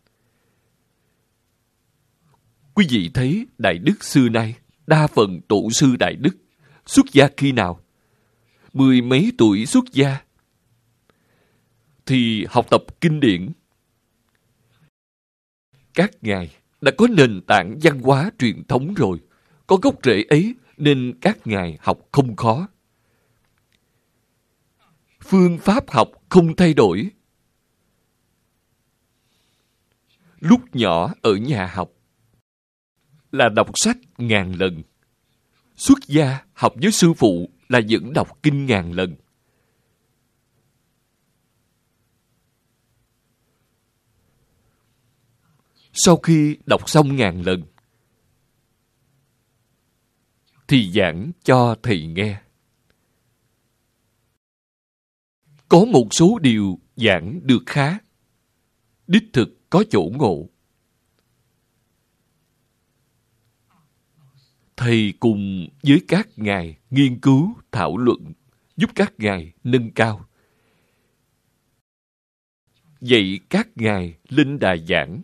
Quý vị thấy Đại Đức xưa nay, đa phần tổ sư Đại Đức, xuất gia khi nào? 10 mấy tuổi xuất gia. Thì học tập kinh điển. Các ngài đã có nền tảng văn hóa truyền thống rồi. Có gốc rễ ấy nên các ngài học không khó. Phương pháp học không thay đổi. Lúc nhỏ ở nhà học là đọc sách 1000 lần. Xuất gia học với sư phụ là vẫn đọc kinh 1000 lần. Sau khi đọc xong 1000 lần thì giảng cho thầy nghe. Có một số điều giảng được khá, đích thực có chỗ ngộ. Thầy cùng với các ngài nghiên cứu, thảo luận, giúp các ngài nâng cao. Dạy các ngài lên đài giảng.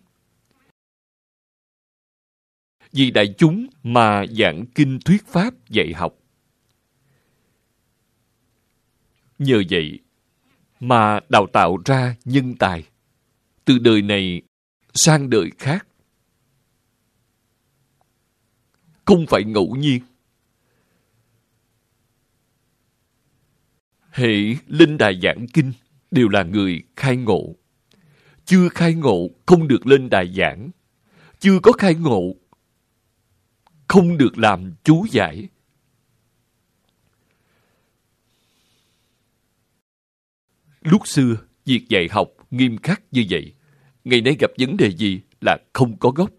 Vì đại chúng mà giảng kinh thuyết pháp dạy học. Nhờ vậy mà đào tạo ra nhân tài, từ đời này sang đời khác. Không phải ngẫu nhiên. Hễ lên đài giảng kinh đều là người khai ngộ. Chưa khai ngộ không được lên đài giảng. Chưa có khai ngộ không được làm chú giải. Lúc xưa, việc dạy học nghiêm khắc như vậy. Ngày nay gặp vấn đề gì là không có gốc.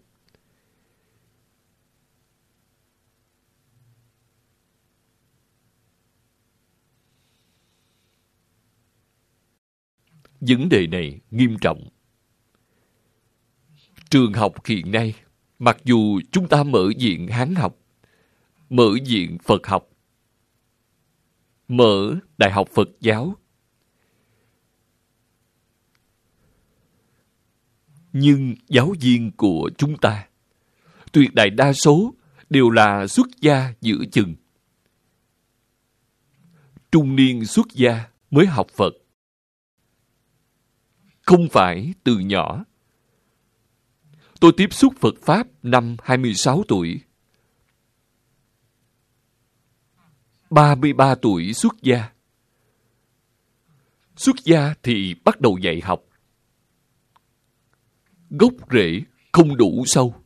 Vấn đề này nghiêm trọng. Trường học hiện nay, mặc dù chúng ta mở viện Hán học, mở viện Phật học, mở Đại học Phật giáo, nhưng giáo viên của chúng ta, tuyệt đại đa số đều là xuất gia giữa chừng. Trung niên xuất gia mới học Phật. Không phải từ nhỏ. Tôi tiếp xúc Phật Pháp năm 26 tuổi. 33 tuổi xuất gia. Xuất gia thì bắt đầu dạy học. Gốc rễ không đủ sâu.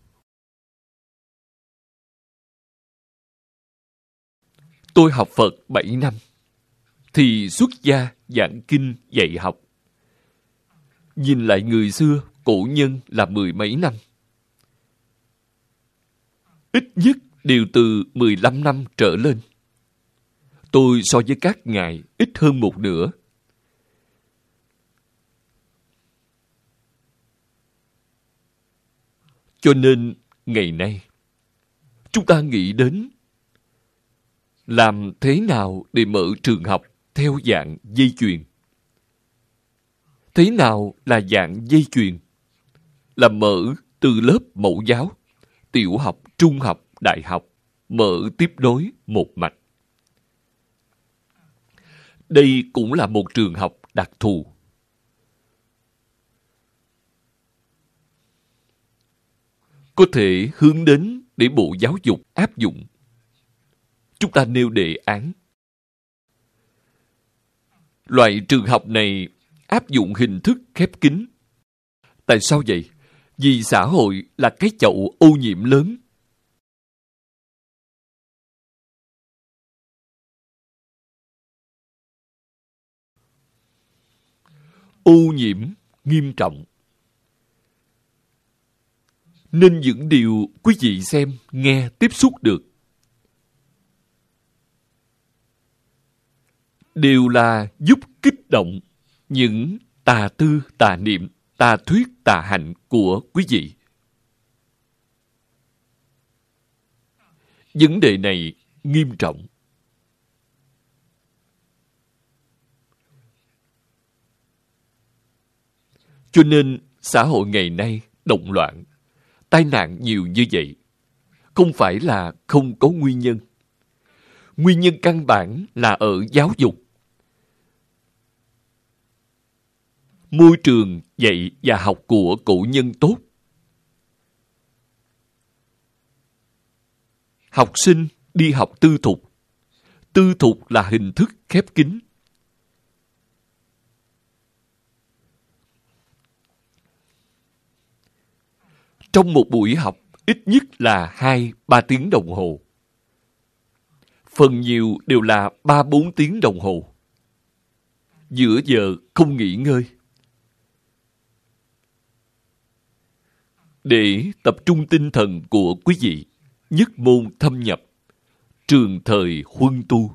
Tôi học Phật 7 năm, thì xuất gia giảng kinh dạy học. Nhìn lại người xưa, cổ nhân là 10 mấy năm. Ít nhất đều từ 15 năm trở lên. Tôi so với các ngài ít hơn một nửa. Cho nên, ngày nay, chúng ta nghĩ đến làm thế nào để mở trường học theo dạng dây chuyền. Thế nào là dạng dây chuyền? Là mở từ lớp mẫu giáo, tiểu học, trung học, đại học, mở tiếp nối một mạch. Đây cũng là một trường học đặc thù. Có thể hướng đến để Bộ Giáo dục áp dụng. Chúng ta nêu đề án. Loại trường học này áp dụng hình thức khép kín. Tại sao vậy? Vì xã hội là cái chậu ô nhiễm lớn. Ô nhiễm nghiêm trọng. Nên những điều quý vị xem, nghe, tiếp xúc được đều là giúp kích động những tà tư, tà niệm, tà thuyết, tà hạnh của quý vị. Vấn đề này nghiêm trọng. Cho nên xã hội ngày nay động loạn, tai nạn nhiều như vậy. Không phải là không có nguyên nhân. Nguyên nhân căn bản là ở giáo dục. Môi trường dạy và học của cổ nhân tốt. Học sinh đi học tư thục. Tư thục là hình thức khép kín. Trong một buổi học, ít nhất là 2-3 tiếng đồng hồ. Phần nhiều đều là 3-4 tiếng đồng hồ. Giữa giờ không nghỉ ngơi. Để tập trung tinh thần của quý vị, nhất môn thâm nhập, trường thời huân tu.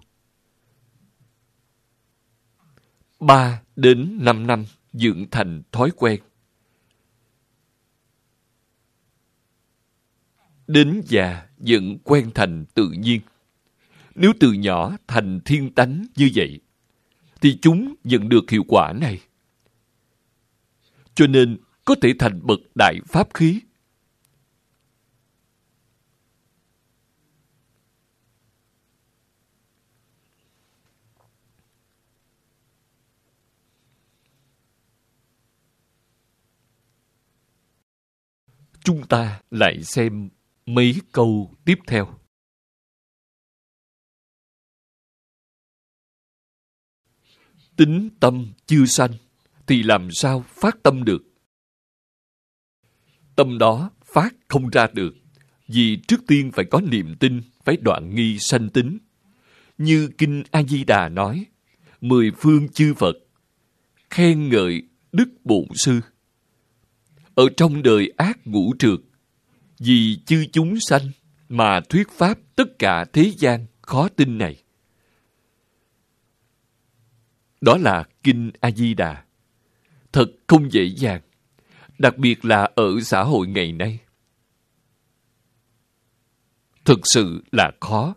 3-5 năm dưỡng thành thói quen. Đến già vẫn quen thành tự nhiên. Nếu từ nhỏ thành thiên tánh như vậy, thì chúng nhận được hiệu quả này. Cho nên có thể thành bậc đại pháp khí. Chúng ta lại xem mấy câu tiếp theo. Tính tâm chưa sanh thì làm sao phát tâm được? Tâm đó phát không ra được, vì trước tiên phải có niềm tin, phải đoạn nghi sanh tính. Như Kinh A-di-đà nói, 10 phương chư Phật khen ngợi Đức Bổn Sư. Ở trong đời ác ngũ trược, vì chư chúng sanh mà thuyết pháp tất cả thế gian khó tin này. Đó là Kinh A-di-đà. Thật không dễ dàng, đặc biệt là ở xã hội ngày nay. Thực sự là khó.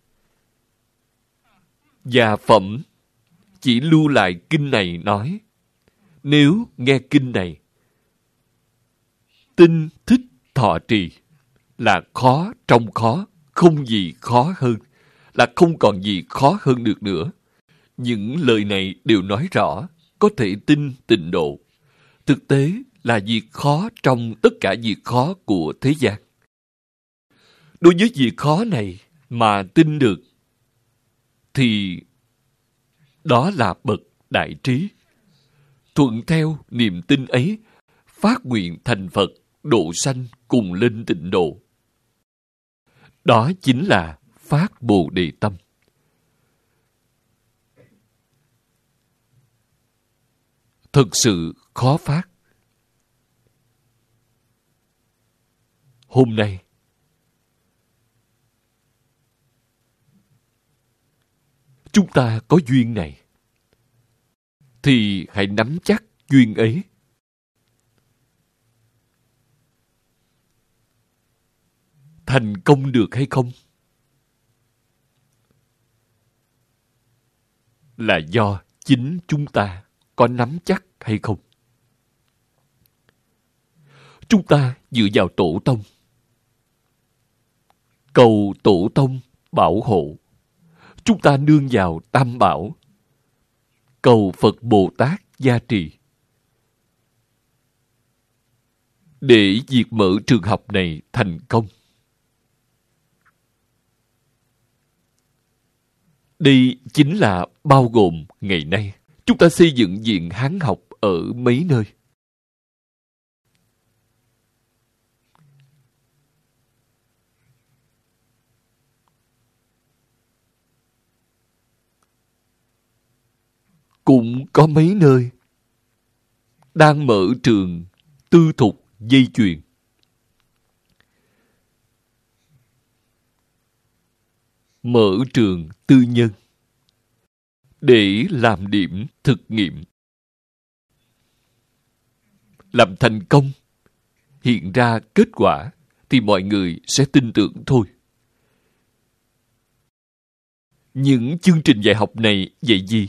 Gia Phẩm chỉ lưu lại kinh này nói, nếu nghe kinh này, tin thích thọ trì, là khó trong khó, không gì khó hơn, là không còn gì khó hơn được nữa. Những lời này đều nói rõ, có thể tin tịnh độ. Thực tế là việc khó trong tất cả việc khó của thế gian. Đối với việc khó này mà tin được, thì đó là bậc đại trí. Thuận theo niềm tin ấy, phát nguyện thành Phật, độ sanh cùng lên tịnh độ. Đó chính là phát Bồ Đề tâm. Thực sự khó phát. Hôm nay, chúng ta có duyên này, thì hãy nắm chắc duyên ấy. Thành công được hay không là do chính chúng ta có nắm chắc hay không. Chúng ta dựa vào tổ tông, cầu tổ tông bảo hộ. Chúng ta nương vào Tam Bảo, cầu Phật Bồ Tát gia trì. Để việc mở trường học này thành công. Đây chính là bao gồm ngày nay chúng ta xây dựng viện Hán học ở mấy nơi. Cũng có mấy nơi đang mở trường tư thục dây chuyền. Mở trường tư nhân để làm điểm thực nghiệm. Làm thành công, hiện ra kết quả thì mọi người sẽ tin tưởng thôi. Những chương trình dạy học này dạy gì?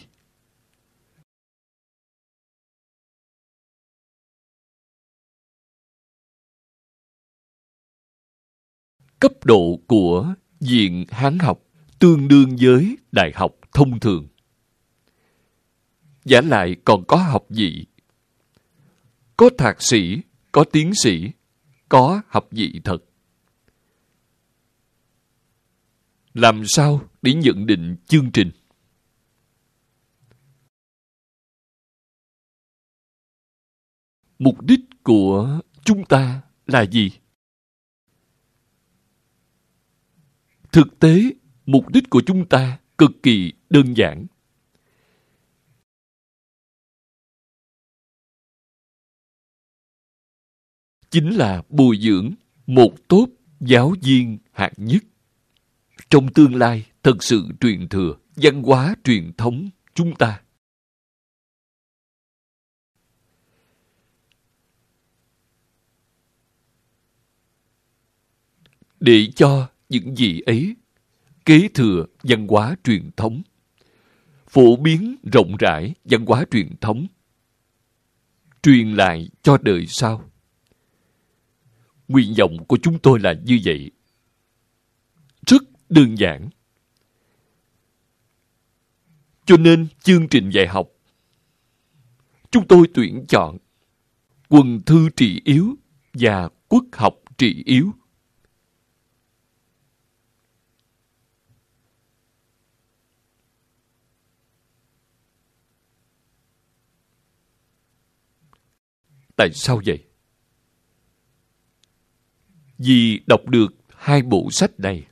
Cấp độ của viện Hán học tương đương với đại học thông thường. Vả lại còn có học vị, có thạc sĩ, có tiến sĩ, có học vị thật. Làm sao để nhận định chương trình? Mục đích của chúng ta là gì? Thực tế, mục đích của chúng ta cực kỳ đơn giản. Chính là bồi dưỡng một tốt giáo viên hạng nhất. Trong tương lai thật sự truyền thừa văn hóa truyền thống chúng ta. Để cho những gì ấy kế thừa văn hóa truyền thống, phổ biến rộng rãi văn hóa truyền thống, truyền lại cho đời sau. Nguyện vọng của chúng tôi là như vậy. Rất đơn giản. Cho nên chương trình dạy học chúng tôi tuyển chọn quần thư trị yếu và quốc học trị yếu. Tại sao vậy? Vì đọc được hai bộ sách này.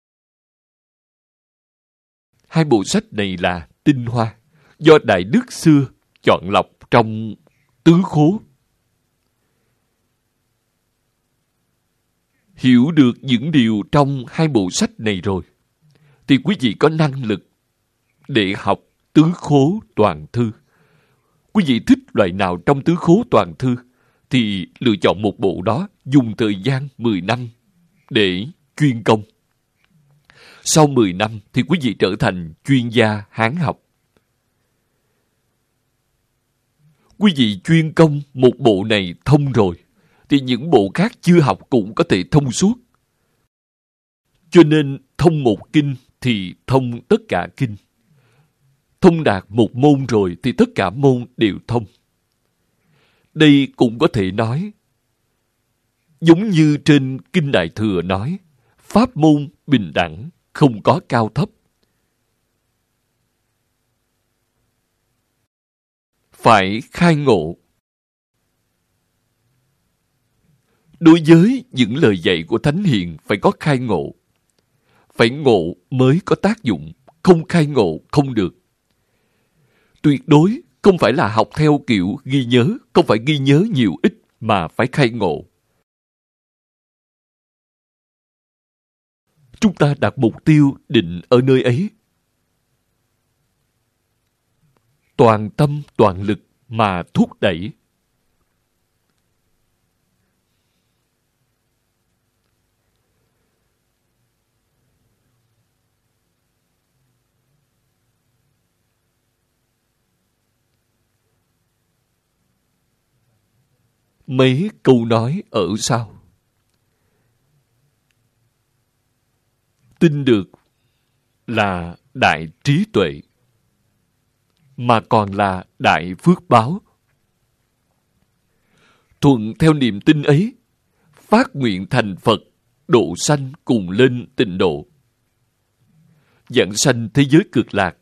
Hai bộ sách này là tinh hoa do Đại Đức xưa chọn lọc trong tứ khố. Hiểu được những điều trong hai bộ sách này rồi, thì quý vị có năng lực để học tứ khố toàn thư. Quý vị thích loại nào trong tứ khố toàn thư, thì lựa chọn một bộ đó, dùng thời gian 10 năm để chuyên công. Sau 10 năm thì quý vị trở thành chuyên gia Hán học. Quý vị chuyên công một bộ này thông rồi, thì những bộ khác chưa học cũng có thể thông suốt. Cho nên thông một kinh thì thông tất cả kinh. Thông đạt một môn rồi thì tất cả môn đều thông. Đây cũng có thể nói, giống như trên Kinh Đại Thừa nói, pháp môn bình đẳng, không có cao thấp. Phải khai ngộ. Đối với những lời dạy của Thánh Hiền phải có khai ngộ. Phải ngộ mới có tác dụng, không khai ngộ không được. Tuyệt đối không phải là học theo kiểu ghi nhớ, không phải ghi nhớ nhiều ít mà phải khai ngộ. Chúng ta đặt mục tiêu định ở nơi ấy. Toàn tâm toàn lực mà thúc đẩy. mấy câu nói ở sau. Tin được là đại trí tuệ, mà còn là đại phước báo. Thuận theo niềm tin ấy, phát nguyện thành Phật, độ sanh cùng lên tịnh độ, vãng sanh thế giới cực lạc.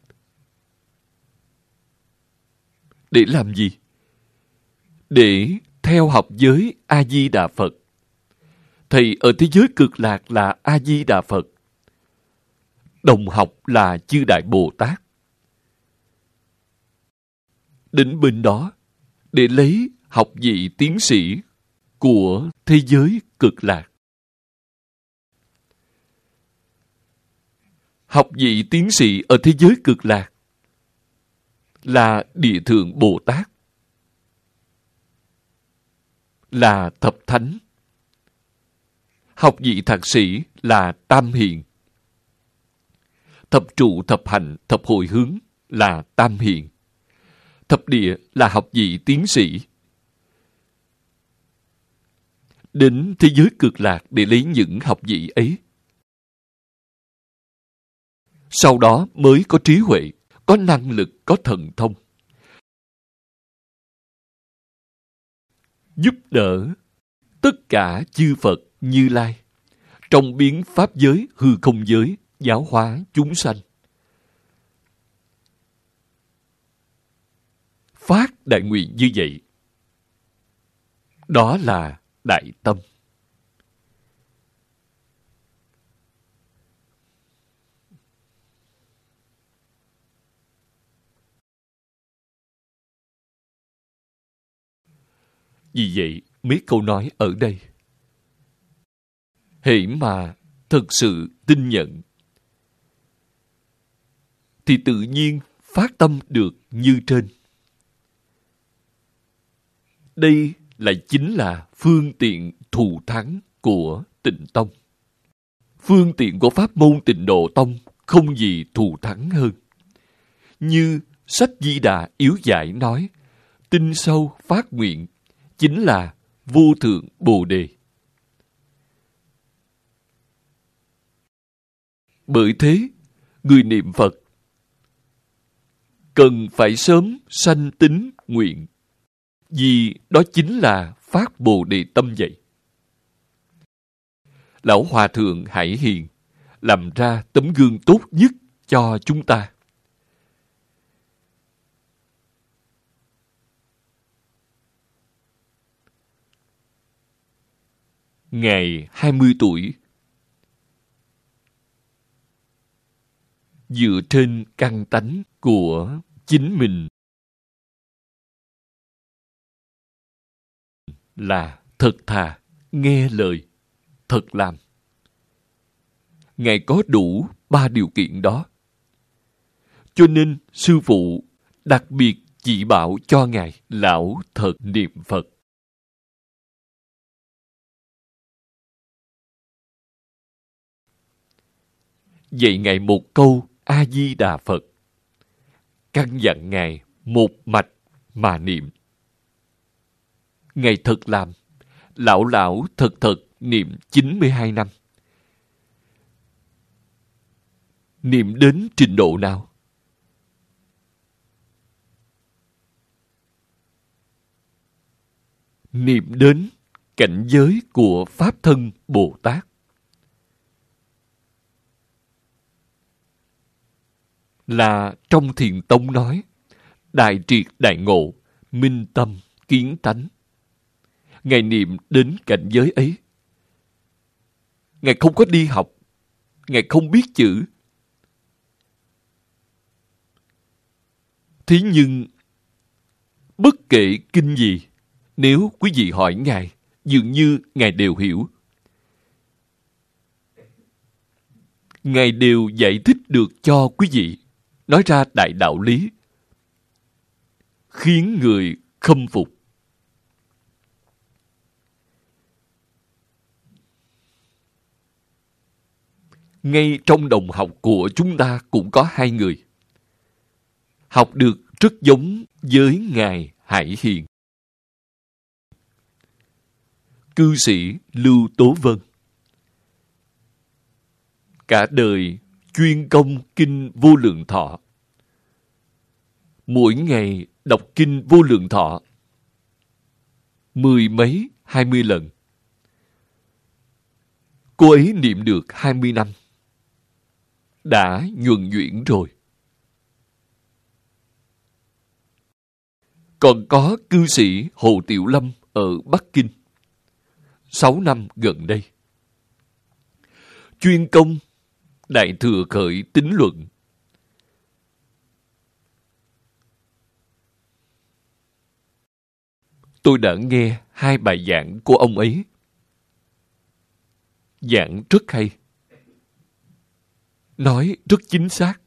Để làm gì? Để theo học giới A-di-đà Phật. Thầy ở thế giới cực lạc là A-di-đà Phật, đồng học là Chư Đại Bồ Tát. Đến bên đó để lấy học vị tiến sĩ của thế giới cực lạc. Học vị tiến sĩ ở thế giới cực lạc là Địa Thượng Bồ Tát, là Thập Thánh. Học vị thạc sĩ là Tam Hiền. Thập trụ, thập hạnh, thập hồi hướng là Tam Hiền. Thập địa là học vị tiến sĩ. Đến thế giới cực lạc để lấy những học vị ấy. Sau đó mới có trí huệ, có năng lực, có thần thông. Giúp đỡ tất cả chư Phật Như Lai trong biến pháp giới, hư không giới, giáo hóa chúng sanh. Phát đại nguyện như vậy, đó là đại tâm. Vì vậy, mấy câu nói ở đây, hễ mà thực sự tin nhận, thì tự nhiên phát tâm được như trên. Đây chính là phương tiện thù thắng của Tịnh Tông. Phương tiện của pháp môn Tịnh Độ Tông không gì thù thắng hơn. Như sách Di Đà yếu giải nói, tin sâu phát nguyện chính là vô thượng Bồ Đề. Bởi thế, người niệm Phật cần phải sớm sanh tín nguyện, vì đó chính là phát Bồ Đề tâm vậy. Lão Hòa Thượng Hải Hiền làm ra tấm gương tốt nhất cho chúng ta. Ngài 20 tuổi, dựa trên căn tánh của chính mình là thật thà, nghe lời, thật làm. Ngài có đủ 3 điều kiện đó. Cho nên sư phụ đặc biệt chỉ bảo cho Ngài lão thật niệm Phật. Dạy Ngài một câu A-di-đà Phật, căn dặn Ngài một mạch mà niệm. Ngài thật làm, lão thật niệm 92 năm. Niệm đến trình độ nào? Niệm đến cảnh giới của Pháp Thân Bồ Tát. Là trong Thiền Tông nói, đại triệt đại ngộ, minh tâm, kiến tánh. Ngài niệm đến cảnh giới ấy. Ngài không có đi học. Ngài không biết chữ. Thế nhưng, bất kể kinh gì, nếu quý vị hỏi Ngài, dường như Ngài đều hiểu. Ngài đều giải thích được cho quý vị, nói ra đại đạo lý, khiến người khâm phục. Ngay trong đồng học của chúng ta cũng có 2 người. Học được rất giống với Ngài Hải Hiền. cư sĩ Lưu Tố Vân. Cả đời chuyên công kinh Vô Lượng Thọ. Mỗi ngày đọc kinh Vô Lượng Thọ 10 mấy 20 lần. Cô ấy niệm được 20 năm. Đã nhuần nhuyễn rồi. Còn có cư sĩ Hồ Tiểu Lâm ở Bắc Kinh. 6 năm gần đây. Chuyên công Đại Thừa Khởi Tín Luận. Tôi đã nghe 2 bài giảng của ông ấy. Giảng rất hay. Nói rất chính xác.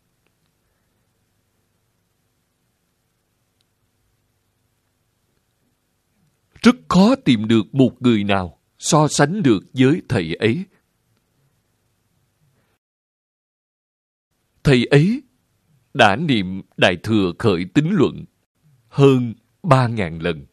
Rất khó tìm được một người nào so sánh được với thầy ấy. Thầy ấy đã niệm Đại Thừa Khởi Tín Luận hơn 3.000 lần.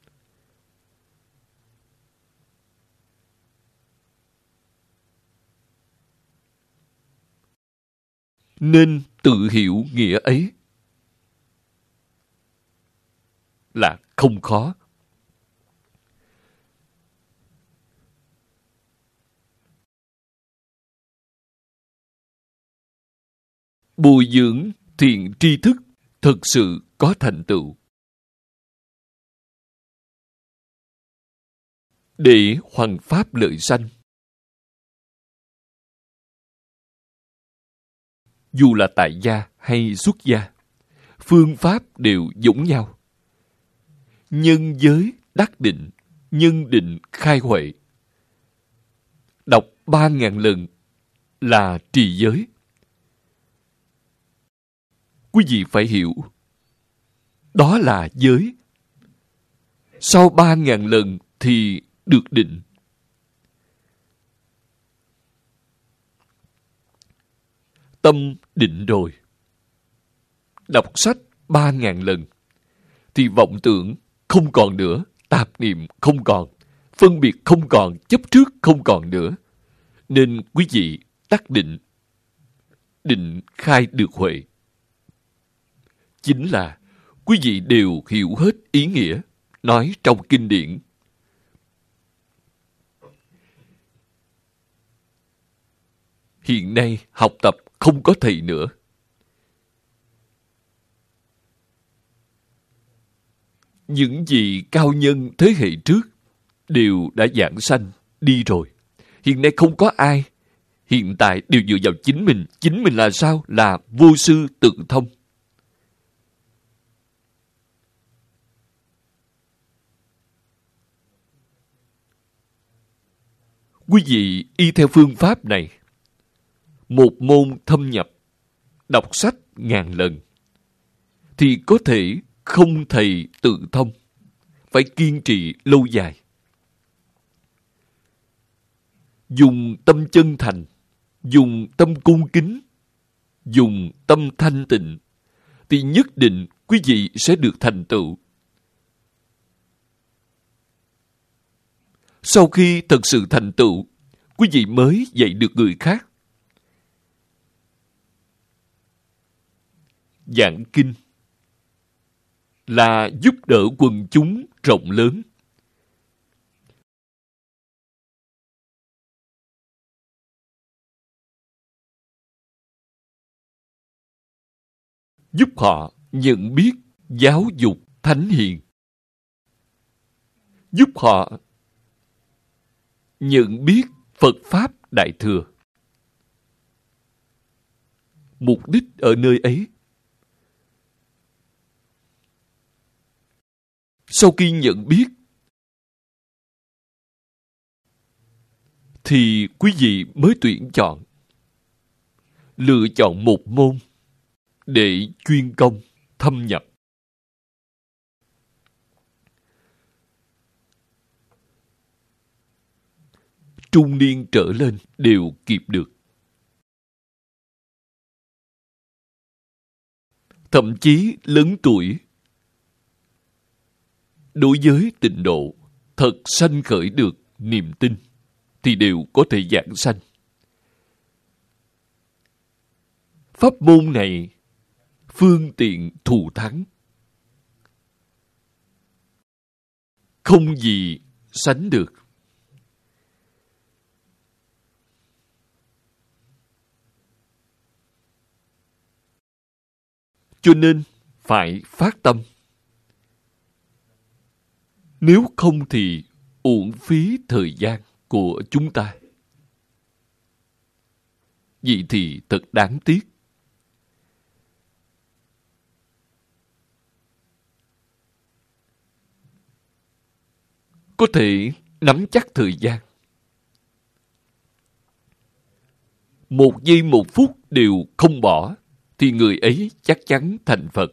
Nên tự hiểu nghĩa ấy là không khó. Bồi dưỡng thiện tri thức thực sự có thành tựu. Để hoằng pháp lợi sanh. Dù là tại gia hay xuất gia, phương pháp đều giống nhau. Nhân giới đắc định, nhân định khai huệ. Đọc 3.000 lần là trì giới. Quý vị phải hiểu, đó là giới. Sau 3.000 lần thì được định. Tâm định rồi. Đọc sách 3.000 lần thì vọng tưởng không còn nữa, tạp niệm không còn, phân biệt không còn, chấp trước không còn nữa. Nên quý vị đắc định, định khai được huệ. Chính là quý vị đều hiểu hết ý nghĩa nói trong kinh điển. Hiện nay học tập không có thầy nữa. Những vị cao nhân thế hệ trước đều đã giảng sanh đi rồi. Hiện nay không có ai. Hiện tại đều dựa vào chính mình. Chính mình là sao? Là vô sư tự thông. Quý vị y theo phương pháp này, một môn thâm nhập, đọc sách 1000 lần, thì có thể không thầy tự thông, phải kiên trì lâu dài. Dùng tâm chân thành, dùng tâm cung kính, dùng tâm thanh tịnh, thì nhất định quý vị sẽ được thành tựu. Sau khi thật sự thành tựu, quý vị mới dạy được người khác. Giảng kinh là giúp đỡ quần chúng rộng lớn. Giúp họ nhận biết giáo dục thánh hiền. Giúp họ nhận biết Phật Pháp Đại Thừa. Mục đích ở nơi ấy. Sau khi nhận biết, thì quý vị mới tuyển chọn. Lựa chọn một môn để chuyên công, thâm nhập. Trung niên trở lên đều kịp được. Thậm chí lớn tuổi, đối với tịnh độ thật sanh khởi được niềm tin thì đều có thể giảng sanh. Pháp môn này phương tiện thù thắng, không gì sánh được. Cho nên phải phát tâm. Nếu không thì uổng phí thời gian của chúng ta. Vậy thì thật đáng tiếc. Có thể nắm chắc thời gian. 1 giây 1 phút đều không bỏ, thì người ấy chắc chắn thành Phật.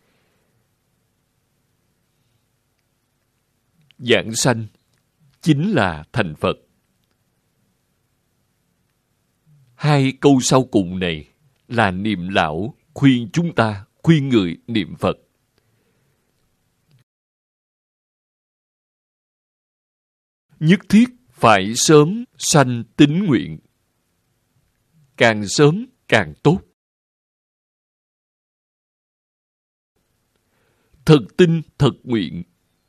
Giảng sanh chính là thành Phật. 2 câu sau cùng này là Niệm Lão khuyên chúng ta, khuyên người niệm Phật. Nhất thiết phải sớm sanh tín nguyện. Càng sớm càng tốt. Thật tin, thật nguyện.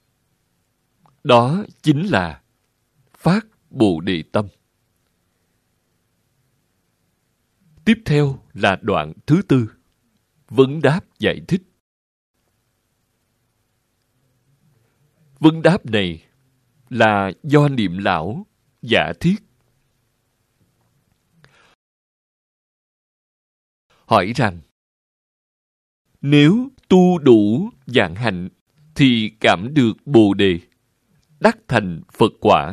Đó chính là phát Bồ Đề tâm. Tiếp theo là đoạn thứ 4, vấn đáp giải thích. Vấn đáp này là do Niệm Lão giả thiết. Hỏi rằng, nếu tu đủ vạn hạnh thì cảm được Bồ Đề, đắc thành Phật quả,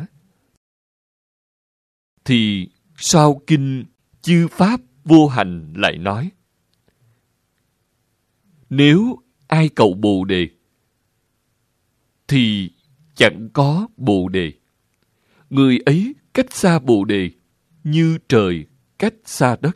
thì sao kinh chư Pháp vô hành lại nói, nếu ai cầu Bồ Đề thì chẳng có Bồ Đề. Người ấy cách xa Bồ Đề như trời cách xa đất.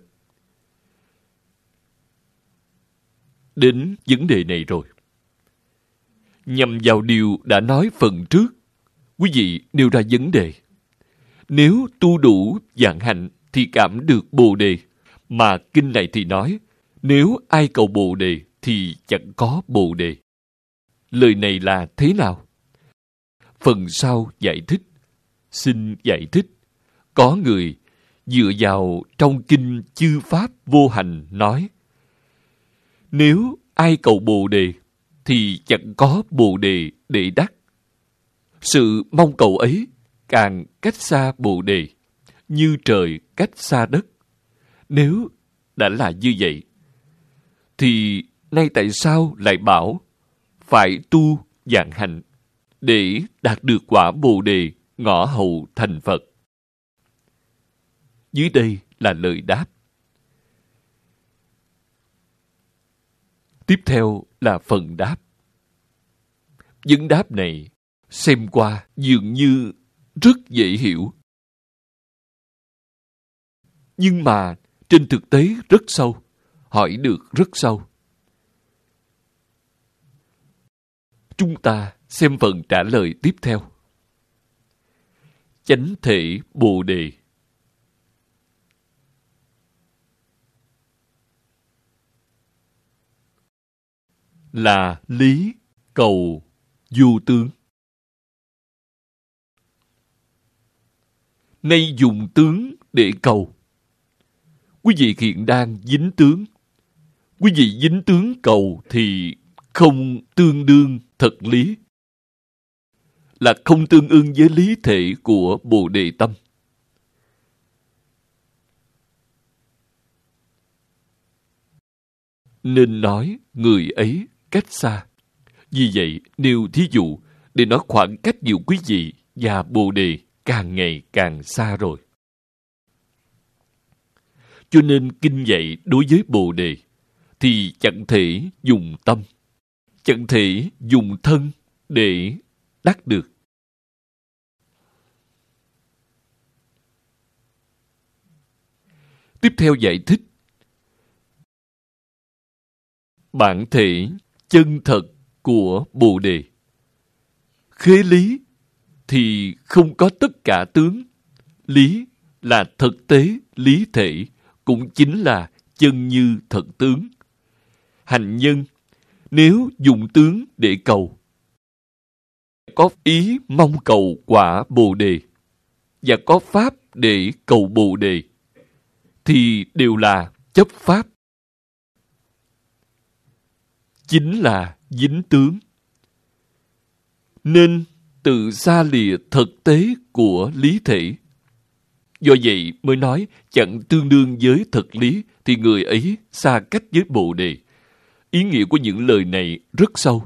Đến vấn đề này rồi. Nhằm vào điều đã nói phần trước, quý vị nêu ra vấn đề. Nếu tu đủ vạn hạnh thì cảm được Bồ Đề, mà kinh này thì nói, nếu ai cầu Bồ Đề thì chẳng có Bồ Đề. Lời này là thế nào? Phần sau giải thích. Xin giải thích. Có người dựa vào trong kinh chư Pháp vô hành nói, nếu ai cầu Bồ Đề thì chẳng có Bồ Đề để đắc. Sự mong cầu ấy càng cách xa Bồ Đề, như trời cách xa đất. Nếu đã là như vậy, thì nay tại sao lại bảo phải tu vạn hạnh để đạt được quả Bồ Đề ngõ hầu thành Phật? Dưới đây là lời đáp. Tiếp theo là phần đáp. Vấn đáp này xem qua dường như rất dễ hiểu, nhưng mà trên thực tế rất sâu, hỏi được rất sâu. Chúng ta xem phần trả lời tiếp theo. Chánh thể Bồ Đề. Là lý cầu vô tướng. Nay dùng tướng để cầu. Quý vị hiện đang dính tướng. Quý vị dính tướng cầu thì không tương đương thật lý, là không tương ưng với lý thể của Bồ Đề tâm. Nên nói người ấy cách xa. Vì vậy, nêu thí dụ để nói khoảng cách giữa quý vị và Bồ Đề càng ngày càng xa rồi. Cho nên kinh dạy đối với Bồ Đề thì chẳng thể dùng tâm, chẳng thể dùng thân để đắc được. Tiếp theo giải thích. Bản thể chân thật của Bồ Đề, khế lý thì không có tất cả tướng. Lý là thực tế, lý thể, cũng chính là chân như thật tướng. Hành nhân nếu dùng tướng để cầu, có ý mong cầu quả Bồ Đề, và có pháp để cầu Bồ Đề, thì đều là chấp pháp, chính là dính tướng. Nên tự xa lìa thực tế của lý thể. Do vậy mới nói chẳng tương đương với thực lý thì người ấy xa cách với Bồ Đề. Ý nghĩa của những lời này rất sâu.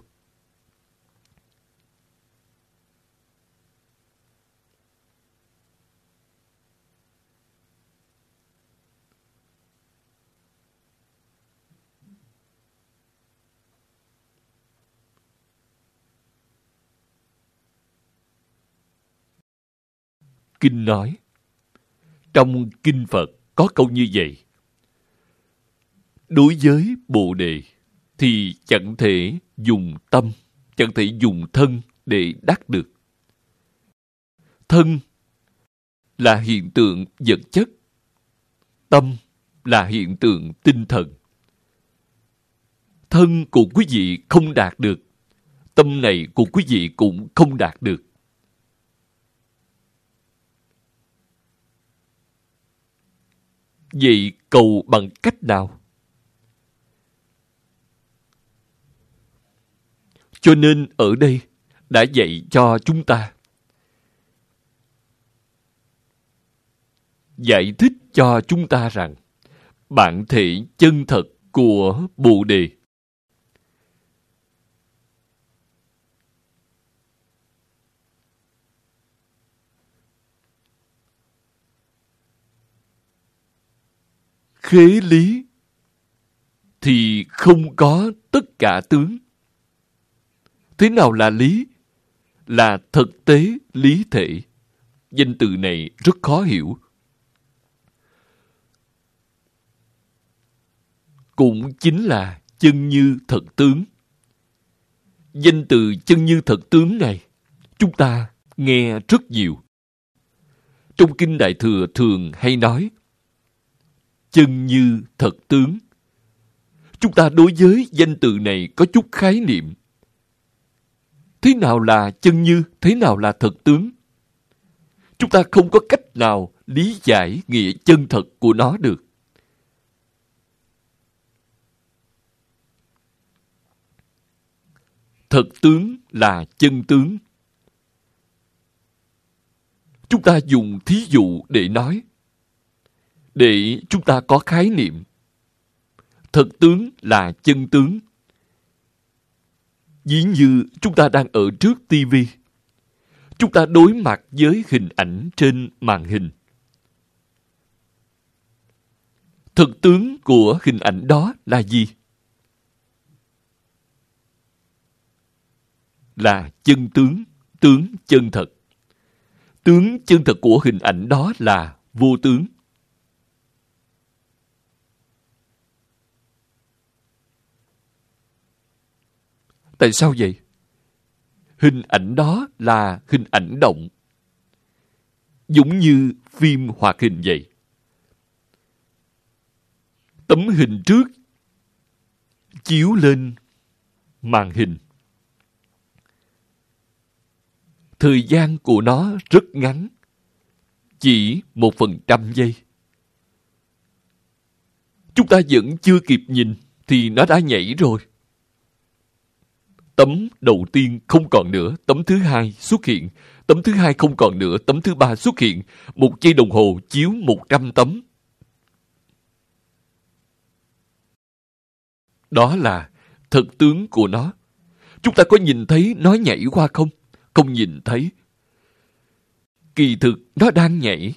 Kinh nói, trong Kinh Phật có câu như vậy: đối với Bồ Đề thì chẳng thể dùng tâm, chẳng thể dùng thân để đắc được. Thân là hiện tượng vật chất, tâm là hiện tượng tinh thần. Thân của quý vị không đạt được, tâm này của quý vị cũng không đạt được. Vậy cầu bằng cách nào? Cho nên ở đây đã dạy cho chúng ta, giải thích cho chúng ta rằng bản thể chân thật của Bồ Đề khế lý thì không có tất cả tướng. Thế nào là lý? Là thực tế lý thể. Danh từ này rất khó hiểu. Cũng chính là chân như thật tướng. Danh từ chân như thật tướng này chúng ta nghe rất nhiều. Trong Kinh Đại Thừa thường hay nói chân như thật tướng. Chúng ta đối với danh từ này có chút khái niệm. Thế nào là chân như? Thế nào là thật tướng? Chúng ta không có cách nào lý giải nghĩa chân thật của nó được. Thật tướng là chân tướng. Chúng ta dùng thí dụ để nói, để chúng ta có khái niệm. Thật tướng là chân tướng. Ví như chúng ta đang ở trước tivi, chúng ta đối mặt với hình ảnh trên màn hình. Thực tướng của hình ảnh đó là gì? Là chân tướng, tướng chân thật. Tướng chân thật của hình ảnh đó là vô tướng. Tại sao vậy? Hình ảnh đó là hình ảnh động, giống như phim hoạt hình vậy. Tấm hình trước chiếu lên màn hình. Thời gian của nó rất ngắn, chỉ 1% giây. Chúng ta vẫn chưa kịp nhìn thì nó đã nhảy rồi. Tấm đầu tiên không còn nữa, tấm thứ hai xuất hiện, tấm thứ hai không còn nữa, tấm thứ ba xuất hiện. 1 giây đồng hồ chiếu 100 tấm. Đó là thực tướng của nó. Chúng ta có nhìn thấy nó nhảy qua không? Không nhìn thấy. Kỳ thực nó đang nhảy.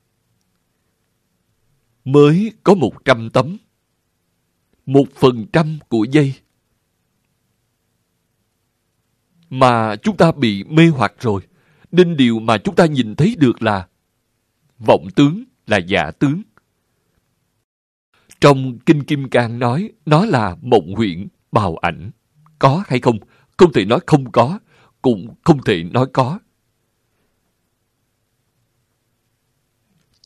Mới có 100 tấm. 1% của giây. Mà chúng ta bị mê hoặc rồi. Nên điều mà chúng ta nhìn thấy được là vọng tướng, là giả tướng. Trong Kinh Kim Cang nói nó là mộng huyễn, bào ảnh. Có hay không? Không thể nói không có, cũng không thể nói có.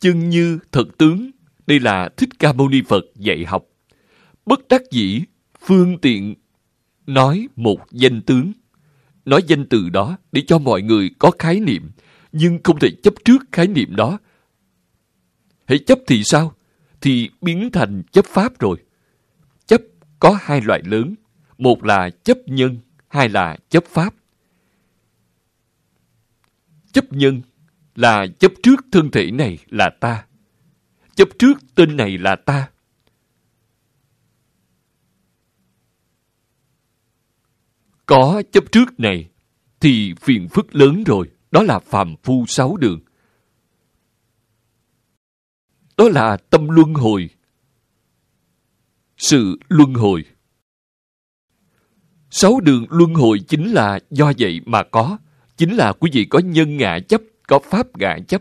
chân như thật tướng, đây là Thích Ca Mâu Ni Phật dạy học. Bất đắc dĩ, phương tiện nói một danh tướng. Nói danh từ đó để cho mọi người có khái niệm, nhưng không thể chấp trước khái niệm đó. Hãy chấp thì sao? Thì biến thành chấp pháp rồi. Chấp có hai loại lớn. Một là chấp nhân, hai là chấp pháp. Chấp nhân là chấp trước thân thể này là ta. Chấp trước tên này là ta. Có chấp trước này thì phiền phức lớn rồi. Đó là phàm phu 6 đường. Đó là tâm luân hồi. Sự luân hồi. 6 đường luân hồi chính là do vậy mà có. Chính là quý vị có nhân ngã chấp, có pháp ngã chấp.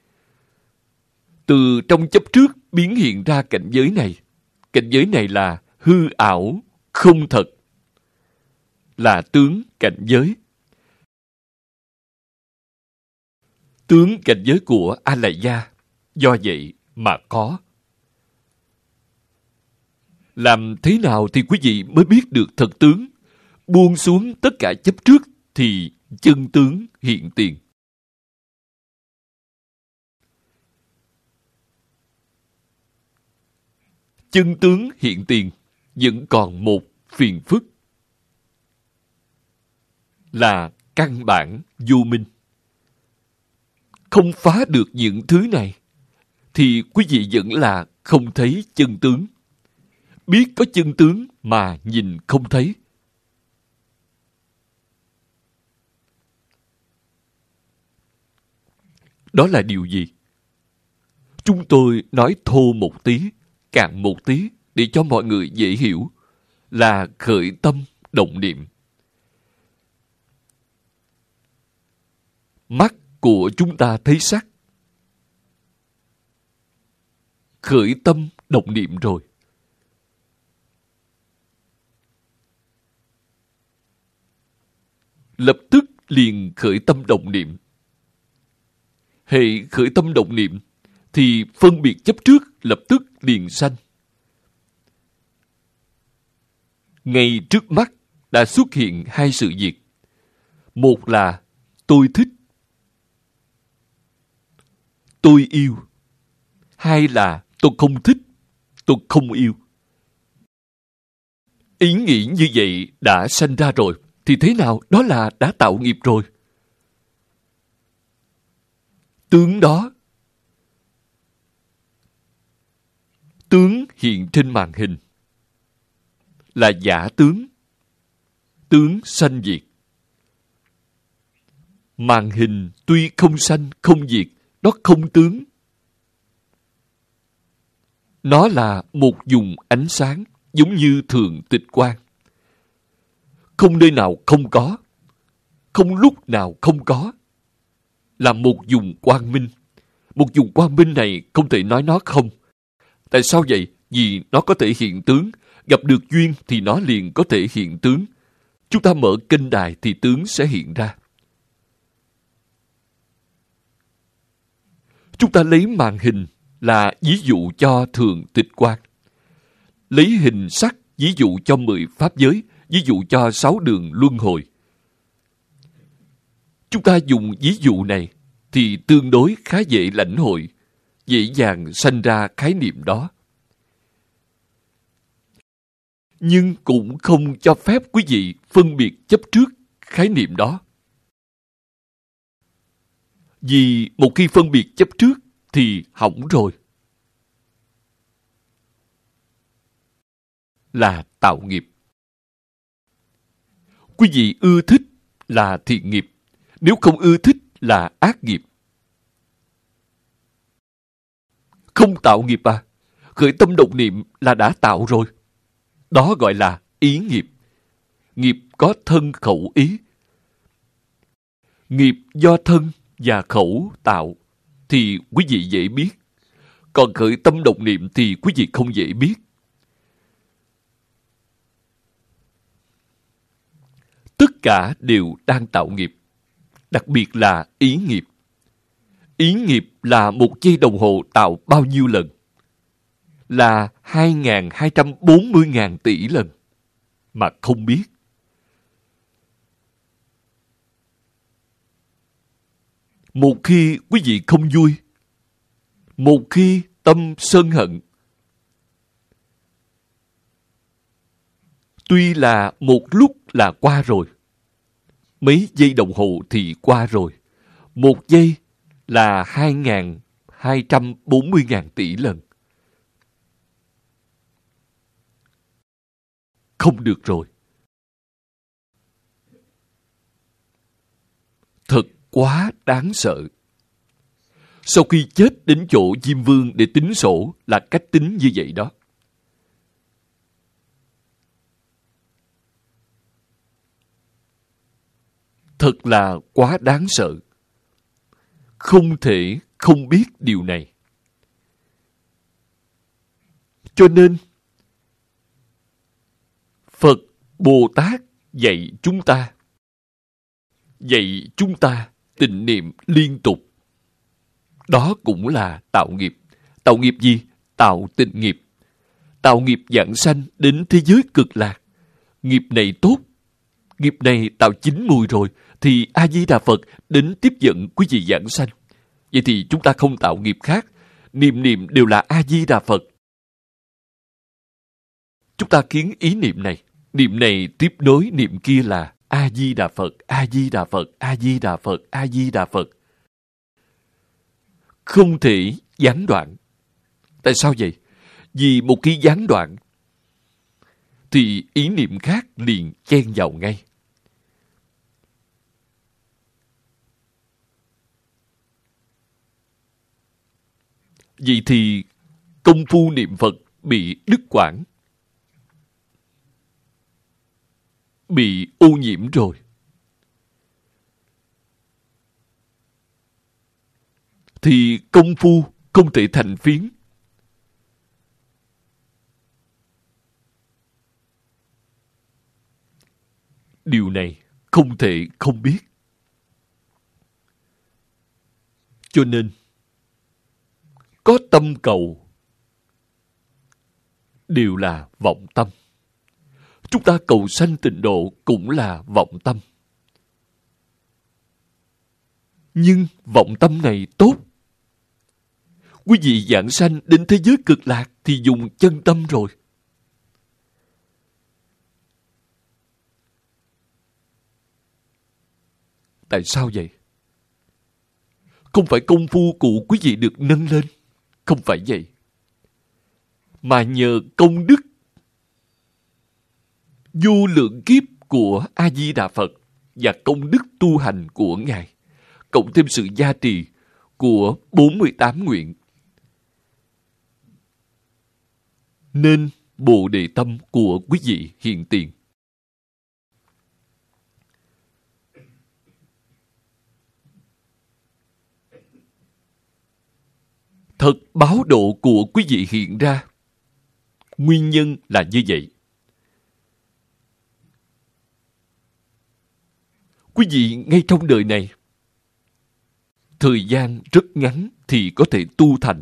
Từ trong chấp trước biến hiện ra cảnh giới này. Cảnh giới này là hư ảo, không thật. Là tướng cảnh giới. Tướng cảnh giới của A-la gia do vậy mà có. Làm thế nào thì quý vị mới biết được thật tướng? Buông xuống tất cả chấp trước thì chân tướng hiện tiền. Chân tướng hiện tiền vẫn còn một phiền phức là căn bản vô minh. Không phá được những thứ này thì quý vị vẫn là không thấy chân tướng. Biết có chân tướng mà nhìn không thấy. Đó là điều gì? Chúng tôi nói thô một tí, cạn một tí để cho mọi người dễ hiểu, là khởi tâm động niệm. Mắt của chúng ta thấy sắc. Khởi tâm động niệm rồi. Lập tức liền khởi tâm động niệm. Hệ khởi tâm động niệm thì phân biệt chấp trước lập tức liền sanh. Ngay trước mắt đã xuất hiện hai sự việc. Một là tôi thích, tôi yêu. Hai là tôi không thích, tôi không yêu. Ý nghĩ như vậy đã sanh ra rồi, thì thế nào? Đó là đã tạo nghiệp rồi. Tướng đó, tướng hiện trên màn hình, là giả tướng. Tướng sanh diệt. Màn hình tuy không sanh, không diệt, nó không tướng. Nó là một vùng ánh sáng, giống như thường tịch quang. Không nơi nào không có, không lúc nào không có. Là một vùng quang minh. Một vùng quang minh này không thể nói nó không. Tại sao vậy? Vì nó có thể hiện tướng. Gặp được duyên thì nó liền có thể hiện tướng. Chúng ta mở kênh đài thì tướng sẽ hiện ra. Chúng ta lấy màn hình là ví dụ cho thường tịch quang. Lấy hình sắc ví dụ cho 10 pháp giới, ví dụ cho 6 đường luân hồi. Chúng ta dùng ví dụ này thì tương đối khá dễ lãnh hội, dễ dàng sanh ra khái niệm đó. Nhưng cũng không cho phép quý vị phân biệt chấp trước khái niệm đó. Vì một khi phân biệt chấp trước thì hỏng rồi. Là tạo nghiệp. Quý vị ưa thích là thiện nghiệp. Nếu không ưa thích là ác nghiệp. Không tạo nghiệp à? Khởi tâm động niệm là đã tạo rồi. Đó gọi là ý nghiệp. Nghiệp có thân khẩu ý. Nghiệp do thân và khẩu tạo thì quý vị dễ biết. Còn khởi tâm động niệm thì quý vị không dễ biết. Tất cả đều đang tạo nghiệp. Đặc biệt là ý nghiệp. Ý nghiệp là 1 giây đồng hồ tạo bao nhiêu lần? Là 2.240.000 tỷ lần. Mà không biết. Một khi quý vị không vui, một khi tâm sân hận, tuy là một lúc là qua rồi, mấy giây đồng hồ thì qua rồi, 1 giây là 2.240.000 tỷ lần. Không được rồi. Thật quá đáng sợ. Sau khi chết đến chỗ Diêm Vương để tính sổ là cách tính như vậy đó. Thật là quá đáng sợ. Không thể không biết điều này. Cho nên, Phật, Bồ Tát dạy chúng ta tịnh niệm liên tục. Đó cũng là tạo nghiệp. Tạo nghiệp gì? Tạo tịnh nghiệp. Tạo nghiệp vãng sanh đến thế giới cực lạc. Nghiệp này tốt, nghiệp này tạo 9 mùi rồi, thì A-di-đà Phật đến tiếp dẫn quý vị vãng sanh. Vậy thì chúng ta không tạo nghiệp khác. Niệm niệm đều là A-di-đà Phật. Chúng ta khiến ý niệm này tiếp nối niệm kia là A-di-đà Phật, A-di-đà Phật, A-di-đà Phật, A-di-đà Phật. Không thể gián đoạn. Tại sao vậy? Vì một khi gián đoạn, thì ý niệm khác liền chen vào ngay. Vậy thì công phu niệm Phật bị đứt quãng, bị ô nhiễm rồi. Thì công phu không thể thành phiến. Điều này không thể không biết. Cho nên, có tâm cầu đều là vọng tâm. Chúng ta cầu sanh tịnh độ cũng là vọng tâm. Nhưng vọng tâm này tốt. Quý vị vãng sanh đến thế giới cực lạc thì dùng chân tâm rồi. Tại sao vậy? Không phải công phu của quý vị được nâng lên. Không phải vậy. Mà nhờ công đức vô lượng kiếp của A-di-đà Phật và công đức tu hành của Ngài, cộng thêm sự gia trì của 48 nguyện, nên Bồ Đề tâm của quý vị hiện tiền. Thật báo độ của quý vị hiện ra. Nguyên nhân là như vậy. Quý vị ngay trong đời này, thời gian rất ngắn thì có thể tu thành.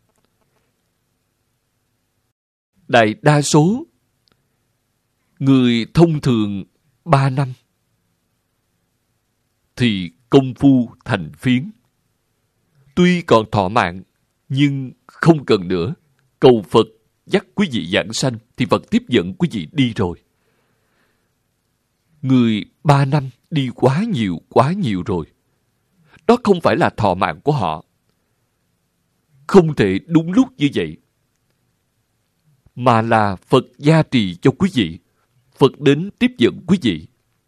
Đại đa số người thông thường 3 năm thì công phu thành phiến. Tuy còn thọ mạng nhưng không cần nữa. Cầu Phật dắt quý vị vãng sanh thì Phật tiếp dẫn quý vị đi rồi. Người 3 năm đi quá nhiều rồi. Đó không phải là thọ mạng của họ. Không thể đúng lúc như vậy. Mà là Phật gia trì cho quý vị. Phật đến tiếp dẫn quý vị.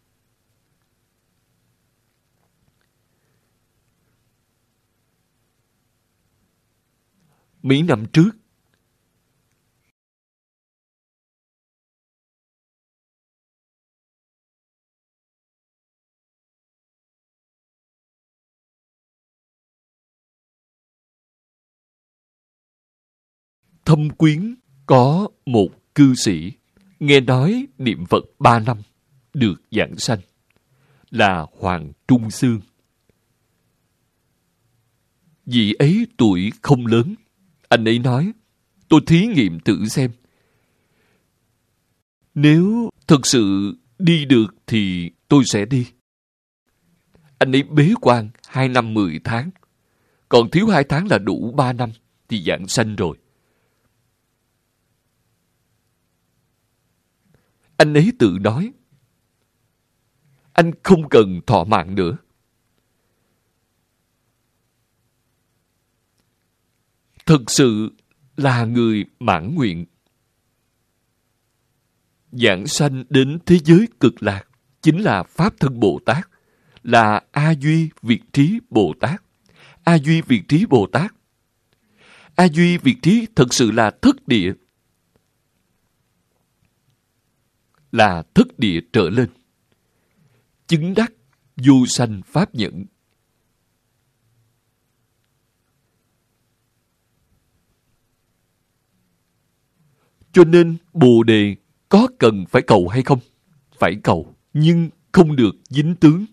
Mấy năm trước, Thâm Quyến có một cư sĩ nghe nói niệm Phật 3 năm được vãng sanh, là Hoàng Trung Xương. Vị ấy tuổi không lớn. Anh ấy nói, tôi thí nghiệm thử xem. Nếu thực sự đi được thì tôi sẽ đi. Anh ấy bế quan 2 năm 10 tháng. Còn thiếu 2 tháng là đủ 3 năm thì giảng sanh rồi. Anh ấy tự nói, anh không cần thọ mạng nữa. Thực sự là người mãn nguyện. Giảng sanh đến thế giới cực lạc chính là Pháp Thân Bồ Tát, là A Duy Việt Trí Bồ Tát. A Duy Việt Trí Bồ Tát. A Duy Việt Trí thật sự là thất địa. Là thất địa trở lên. Chứng đắc vô sanh pháp nhẫn. Cho nên Bồ Đề có cần phải cầu hay không? Phải cầu, nhưng không được dính tướng.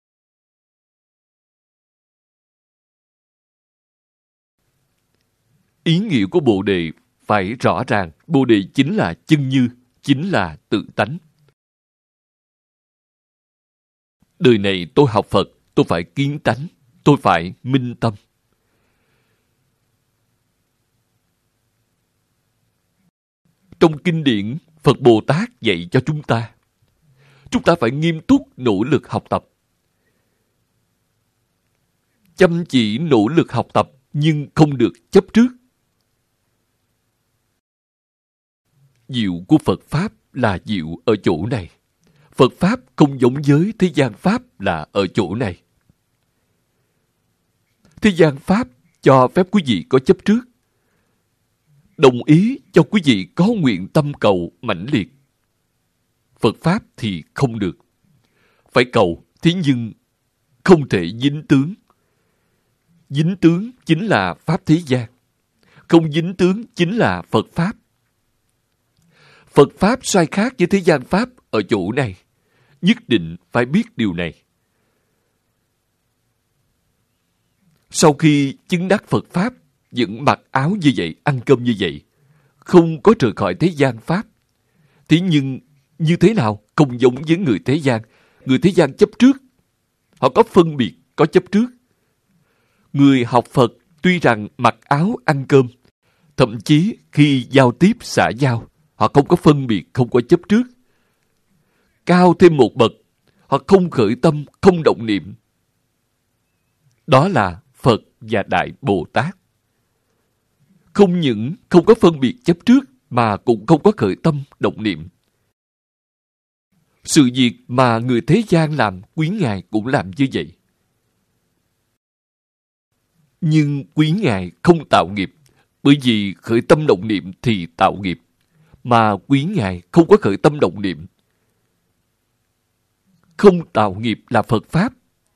Ý nghĩa của Bồ Đề phải rõ ràng. Bồ Đề chính là chân như, chính là tự tánh. Đời này tôi học Phật, tôi phải kiến tánh, tôi phải minh tâm. Trong kinh điển, Phật Bồ Tát dạy cho chúng ta phải nghiêm túc nỗ lực học tập. Chăm chỉ nỗ lực học tập, nhưng không được chấp trước. Diệu của Phật Pháp là diệu ở chỗ này. Phật Pháp không giống với thế gian Pháp là ở chỗ này. Thế gian Pháp cho phép quý vị có chấp trước. Đồng ý cho quý vị có nguyện tâm cầu mãnh liệt. Phật Pháp thì không được. Phải cầu, thế nhưng không thể dính tướng. Dính tướng chính là Pháp thế gian. Không dính tướng chính là Phật Pháp. Phật Pháp sai khác với thế gian Pháp ở chỗ này. Nhất định phải biết điều này. Sau khi chứng đắc Phật Pháp, vẫn mặc áo như vậy, ăn cơm như vậy, không có rời khỏi thế gian Pháp. Thế nhưng, như thế nào? Không giống với người thế gian. Người thế gian chấp trước. Họ có phân biệt, có chấp trước. Người học Phật tuy rằng mặc áo ăn cơm, thậm chí khi giao tiếp xã giao, họ không có phân biệt, không có chấp trước. Cao thêm một bậc, họ không khởi tâm, không động niệm. Đó là Phật và Đại Bồ Tát. Không những không có phân biệt chấp trước, mà cũng không có khởi tâm, động niệm. Sự việc mà người thế gian làm, Quý Ngài cũng làm như vậy. Nhưng Quý Ngài không tạo nghiệp, bởi vì khởi tâm động niệm thì tạo nghiệp, mà Quý Ngài không có khởi tâm động niệm. Không tạo nghiệp là Phật Pháp.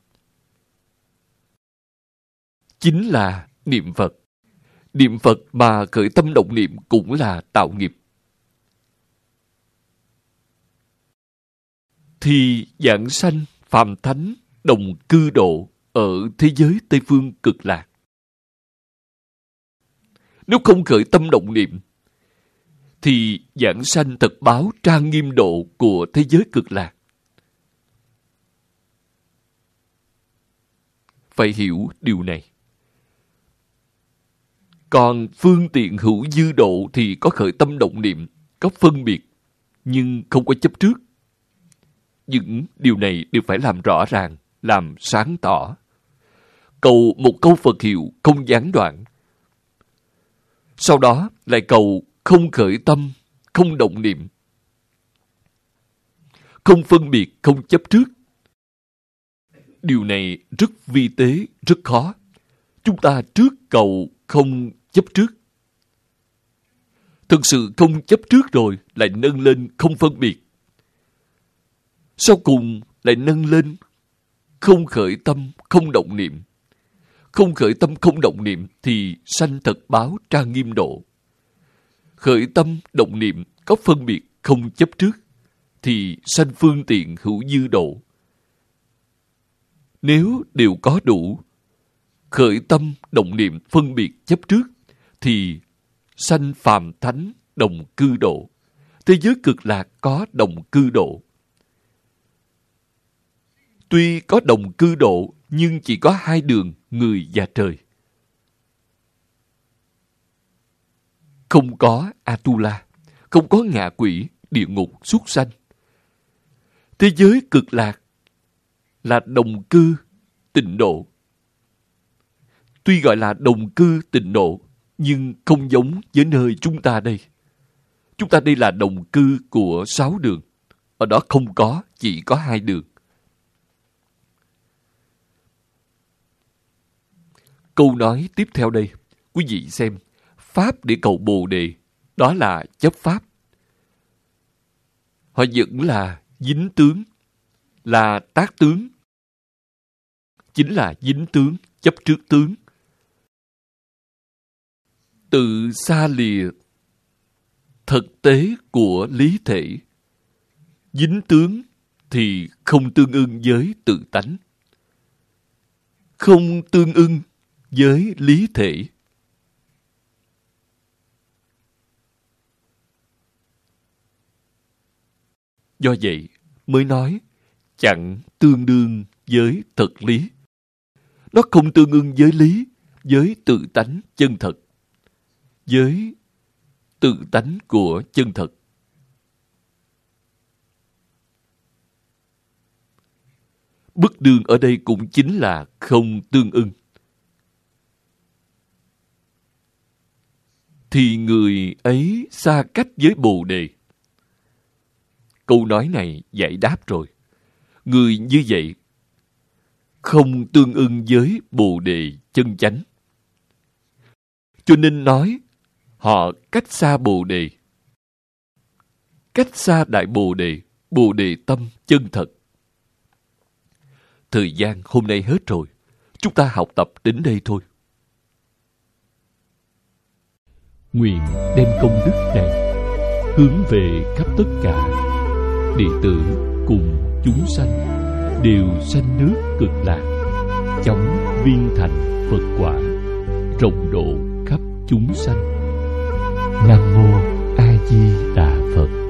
Chính là niệm Phật. Niệm Phật mà khởi tâm động niệm cũng là tạo nghiệp. Thì giảng sanh phàm thánh đồng cư độ ở thế giới Tây Phương Cực Lạc. Nếu không khởi tâm động niệm, thì giảng sanh thật báo trang nghiêm độ của thế giới Cực Lạc. Phải hiểu điều này. Còn phương tiện hữu dư độ thì có khởi tâm động niệm, có phân biệt, nhưng không có chấp trước. Những điều này đều phải làm rõ ràng, làm sáng tỏ. Cầu một câu Phật hiệu không gián đoạn. Sau đó lại cầu không khởi tâm, không động niệm. Không phân biệt, không chấp trước. Điều này rất vi tế, rất khó. Chúng ta trước cầu không chấp trước. Thực sự không chấp trước rồi, lại nâng lên không phân biệt. Sau cùng lại nâng lên không khởi tâm, không động niệm. Không khởi tâm, không động niệm thì sanh thật báo trang nghiêm độ. Khởi tâm, động niệm có phân biệt, không chấp trước thì sanh phương tiện hữu dư độ. Nếu đều có đủ khởi tâm động niệm phân biệt chấp trước, thì sanh phàm thánh đồng cư độ. Thế giới cực lạc có đồng cư độ. Tuy có đồng cư độ, nhưng chỉ có hai đường, người và trời. Không có Atula, không có ngạ quỷ, địa ngục, súc sanh. Thế giới cực lạc là đồng cư tịnh độ. Tuy gọi là đồng cư tịnh độ, nhưng không giống với nơi chúng ta đây. Chúng ta đây là đồng cư của 6 đường. Ở đó không có, chỉ có 2 đường. Câu nói tiếp theo đây, quý vị xem. Pháp để cầu Bồ Đề, đó là chấp pháp. Họ vẫn là dính tướng, là tác tướng. Chính là dính tướng, chấp trước tướng. Tự xa lìa thực tế của lý thể. Dính tướng thì không tương ưng với tự tánh, không tương ưng với lý thể. Do vậy mới nói chẳng tương đương với thực lý. Nó không tương ưng với lý, với tự tánh chân thật, với tự tánh của chân thật. Bất đương ở đây cũng chính là không tương ưng. Thì người ấy xa cách với Bồ Đề. Câu nói này giải đáp rồi. Người như vậy không tương ưng với Bồ Đề chân chánh. Cho nên nói họ cách xa Bồ Đề, cách xa Đại Bồ Đề, Bồ Đề tâm chân thật. Thời gian hôm nay hết rồi. Chúng ta học tập đến đây thôi. Nguyện đem công đức này hướng về khắp tất cả đệ tử cùng chúng sanh đều sanh nước cực lạc, chóng viên thành Phật quả, rộng độ khắp chúng sanh. Nam mô A Di Đà Phật.